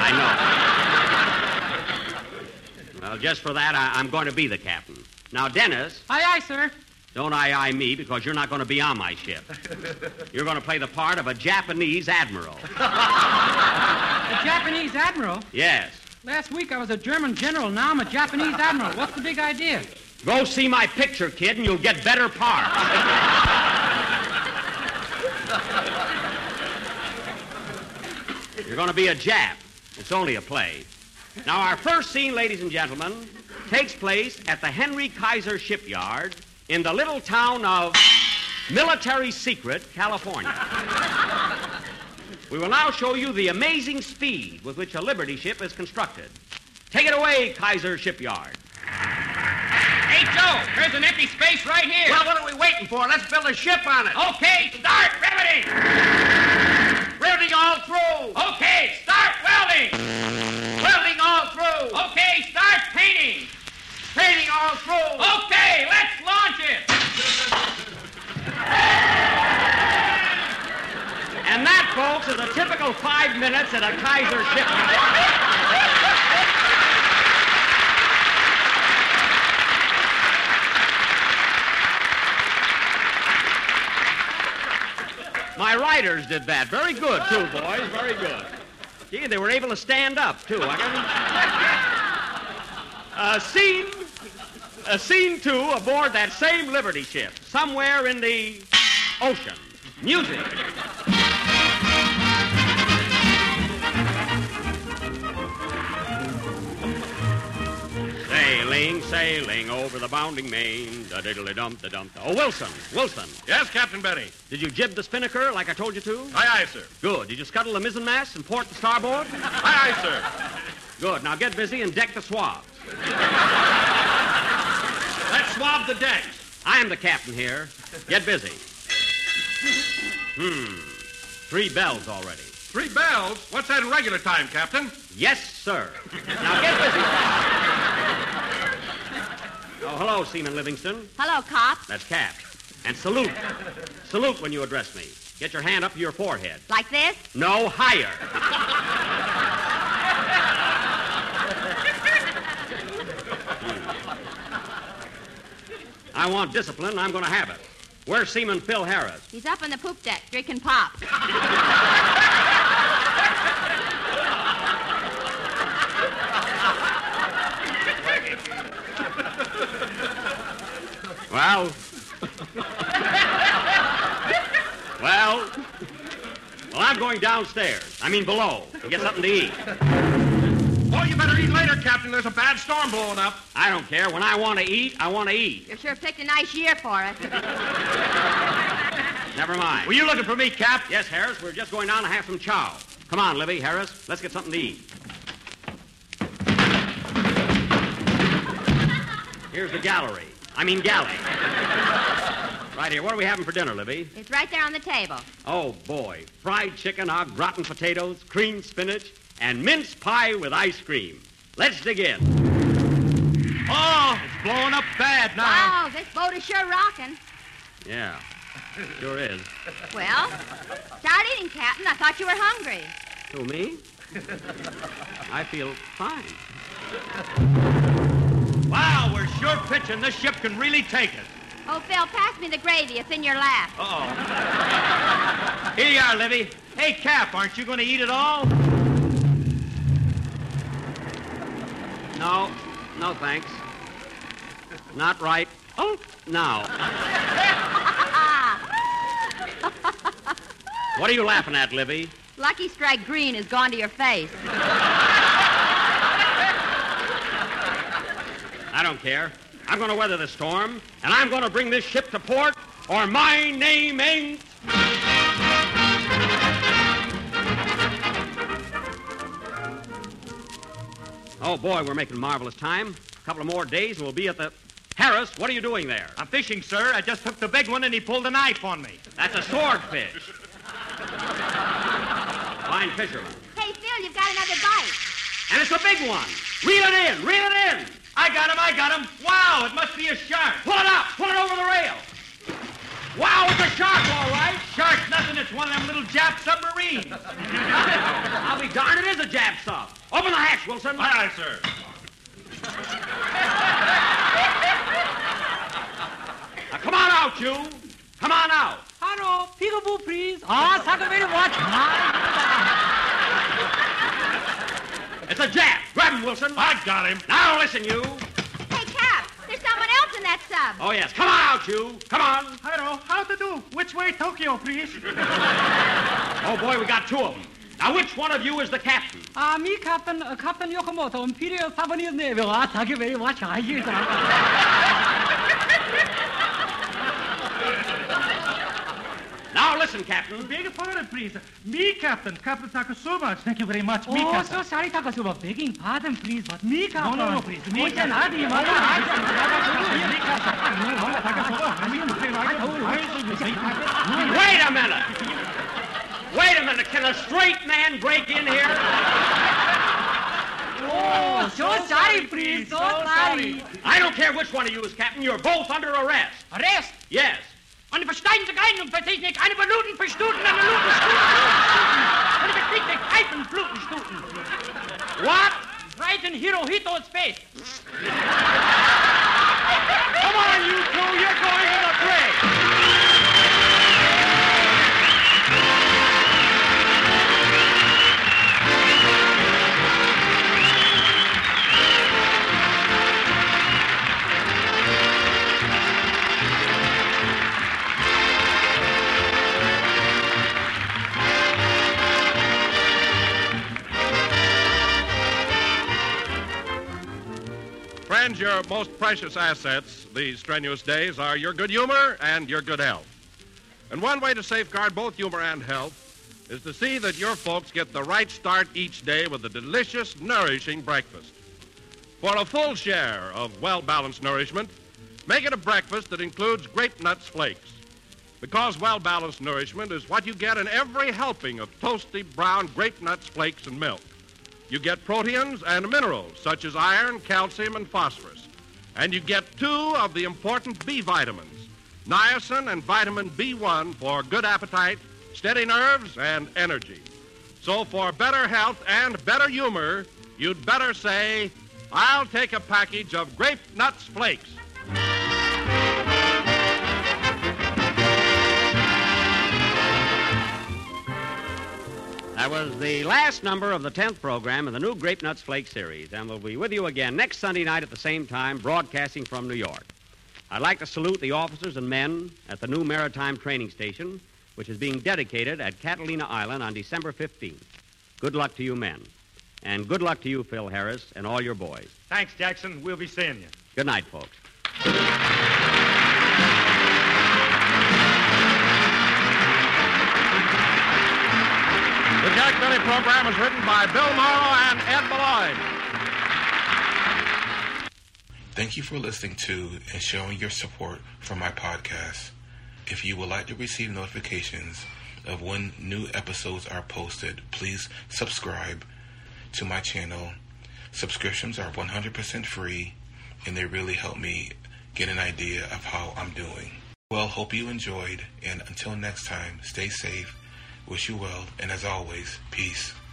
Speaker 4: I know. Well, just for that, I, I'm going to be the captain. Now, Dennis.
Speaker 12: Aye, aye, sir.
Speaker 4: Don't aye aye me because you're not going to be on my ship. You're going to play the part of a Japanese admiral.
Speaker 12: A Japanese admiral?
Speaker 4: Yes.
Speaker 12: Last week I was a German general. Now I'm a Japanese admiral. What's the big idea?
Speaker 4: Go see my picture, kid, and you'll get better parts. You're going to be a Jap. It's only a play. Now, our first scene, ladies and gentlemen, takes place at the Henry Kaiser Shipyard in the little town of Military Secret, California. We will now show you the amazing speed with which a Liberty ship is constructed. Take it away, Kaiser Shipyard.
Speaker 10: Hey, Joe, there's an empty space right here.
Speaker 11: Well, what are we waiting for? Let's build a ship on it.
Speaker 10: Okay, start riveting.
Speaker 11: Riveting all through.
Speaker 10: Okay, start welding.
Speaker 11: Welding all through.
Speaker 10: Okay, start painting.
Speaker 11: Painting all through.
Speaker 10: Okay, let's launch it.
Speaker 4: And that, folks, is a typical five minutes at a Kaiser shipyard. My writers did that. Very good, too, boys. Very good. Gee, they were able to stand up, too. I can... uh, scene... Uh, scene two aboard that same Liberty ship, somewhere in the ocean. Music. Sailing, sailing over the bounding main. Da-diddly-dum-da-dum. Oh, Wilson, Wilson.
Speaker 2: Yes, Captain Benny.
Speaker 4: Did you jib the spinnaker like I told you to?
Speaker 2: Aye, aye, sir.
Speaker 4: Good. Did you scuttle the mizzenmast and port the starboard?
Speaker 2: Aye, aye, sir.
Speaker 4: Good. Now get busy and deck the swabs.
Speaker 2: Let's swab the decks.
Speaker 4: I'm the captain here. Get busy. Hmm. Three bells already.
Speaker 2: Three bells? What's that in regular time, Captain?
Speaker 4: Yes, sir. Now get busy. Oh, hello, Seaman Livingston.
Speaker 7: Hello, Cop.
Speaker 4: That's Cap. And salute. Salute when you address me. Get your hand up to your forehead.
Speaker 7: Like this?
Speaker 4: No, higher. I want discipline, and I'm going to have it. Where's Seaman Phil Harris?
Speaker 7: He's up on the poop deck drinking pop.
Speaker 4: Well... well... Well, I'm going downstairs. I mean below, to get something to eat.
Speaker 2: Oh, you better eat later, Captain. There's a bad storm blowing up.
Speaker 4: I don't care. When I want to eat, I want to eat.
Speaker 7: You sure picked a nice year for it.
Speaker 4: Never mind.
Speaker 9: Were you looking for me, Cap?
Speaker 4: Yes, Harris. We're just going down to have some chow. Come on, Livy, Harris. Let's get something to eat. Here's the gallery. I mean galley. Right here. What are we having for dinner, Libby?
Speaker 7: It's right there on the table.
Speaker 4: Oh, boy. Fried chicken, au gratin potatoes, creamed spinach, and mince pie with ice cream. Let's dig in.
Speaker 9: Oh, it's blowing up bad now.
Speaker 7: Wow, this boat is sure rocking.
Speaker 4: Yeah, sure is.
Speaker 7: Well, start eating, Captain. I thought you were hungry.
Speaker 4: Who, me? I feel fine.
Speaker 9: Wow, we're sure pitching. This ship can really take it.
Speaker 7: Oh, Phil, pass me the gravy. It's in your lap.
Speaker 9: Uh-oh. Here you are, Livy. Hey, Cap, aren't you going to eat it all?
Speaker 4: No, no thanks. Not right. Oh, now. What are you laughing at, Libby?
Speaker 7: Lucky Strike Green has gone to your face.
Speaker 4: I don't care. I'm going to weather the storm, and I'm going to bring this ship to port, or my name ain't... Oh, boy, we're making marvelous time. A couple of more days, and we'll be at the... Harris, what are you doing there?
Speaker 9: I'm fishing, sir. I just took the big one, and he pulled a knife on me.
Speaker 4: That's a swordfish. Fine fisherman.
Speaker 7: Hey, Phil, you've got another bite.
Speaker 4: And it's a big one. Reel it in, reel it in.
Speaker 9: I got him, I got him. Wow, it must be a shark.
Speaker 4: Pull it up, pull it over the rail. Wow, it's a shark, all right.
Speaker 9: Shark's nothing, it's one of them little Jap submarines.
Speaker 4: I'll be darned, it is a Jap sub. Open the hatch, Wilson.
Speaker 9: Aye, aye, sir.
Speaker 4: Now, come on out, you. Come on out.
Speaker 12: Hello, peekaboo, please. Ah, thank you very much.
Speaker 4: It's a Jap. Grab him, Wilson.
Speaker 9: I got him.
Speaker 4: Now, listen, you.
Speaker 7: Hey, Cap, there's someone else in that sub.
Speaker 4: Oh, yes. Come on out, you. Come on.
Speaker 6: Hello, how to do? Which way, Tokyo, please?
Speaker 4: Oh, boy, we got two of them. Now, which one of you is the captain?
Speaker 12: Ah, me, Captain, uh, Captain Yokomoto, Imperial Japanese Navy. Ah, thank you very much. I hear that.
Speaker 4: Now, listen, Captain.
Speaker 6: Beg your pardon, please. Me, Captain. Captain Takasuma. Thank you very much. Me,
Speaker 12: Oh,
Speaker 6: Captain.
Speaker 12: so sorry, Takasuma. Begging pardon, please, but me, Captain.
Speaker 6: No, no, no, please. Me,
Speaker 12: Oh,
Speaker 6: Captain.
Speaker 12: Janadi,
Speaker 6: Me,
Speaker 12: Mother.
Speaker 4: Wait a minute. Wait a minute. Can a straight man break in here?
Speaker 12: Oh, so sorry, please. So sorry.
Speaker 4: I don't care which one of you is captain. You're both under arrest.
Speaker 12: Arrest?
Speaker 4: Yes.
Speaker 12: Und die verstehen sich ein und verstehen nicht eine Minuten für Stuten, eine Minuten Stuten. Und die verstehen sich Pfeifen, Fluten, Stuten.
Speaker 4: What?
Speaker 12: Right in Hirohito's face.
Speaker 4: Come on, you two. You're going to the brig.
Speaker 2: Friends, your most precious assets these strenuous days are your good humor and your good health. And one way to safeguard both humor and health is to see that your folks get the right start each day with a delicious, nourishing breakfast. For a full share of well-balanced nourishment, make it a breakfast that includes Grape Nuts Flakes. Because well-balanced nourishment is what you get in every helping of toasty brown Grape Nuts Flakes and milk. You get proteins and minerals such as iron, calcium, and phosphorus. And you get two of the important B vitamins, niacin and vitamin B one for good appetite, steady nerves, and energy. So for better health and better humor, you'd better say, I'll take a package of Grape Nuts Flakes.
Speaker 4: That was the last number of the tenth program in the new Grape Nuts Flake series, and we'll be with you again next Sunday night at the same time, broadcasting from New York. I'd like to salute the officers and men at the new Maritime Training Station, which is being dedicated at Catalina Island on December fifteenth. Good luck to you men. And good luck to you, Phil Harris, and all your boys.
Speaker 9: Thanks, Jackson. We'll be seeing you.
Speaker 4: Good night, folks.
Speaker 2: The Jack Benny program is written by Bill Morrow and Ed Malloy.
Speaker 5: Thank you for listening to and showing your support for my podcast. If you would like to receive notifications of when new episodes are posted, please subscribe to my channel. Subscriptions are one hundred percent free, and they really help me get an idea of how I'm doing. Well, hope you enjoyed, and until next time, stay safe. Wish you well, and as always, peace.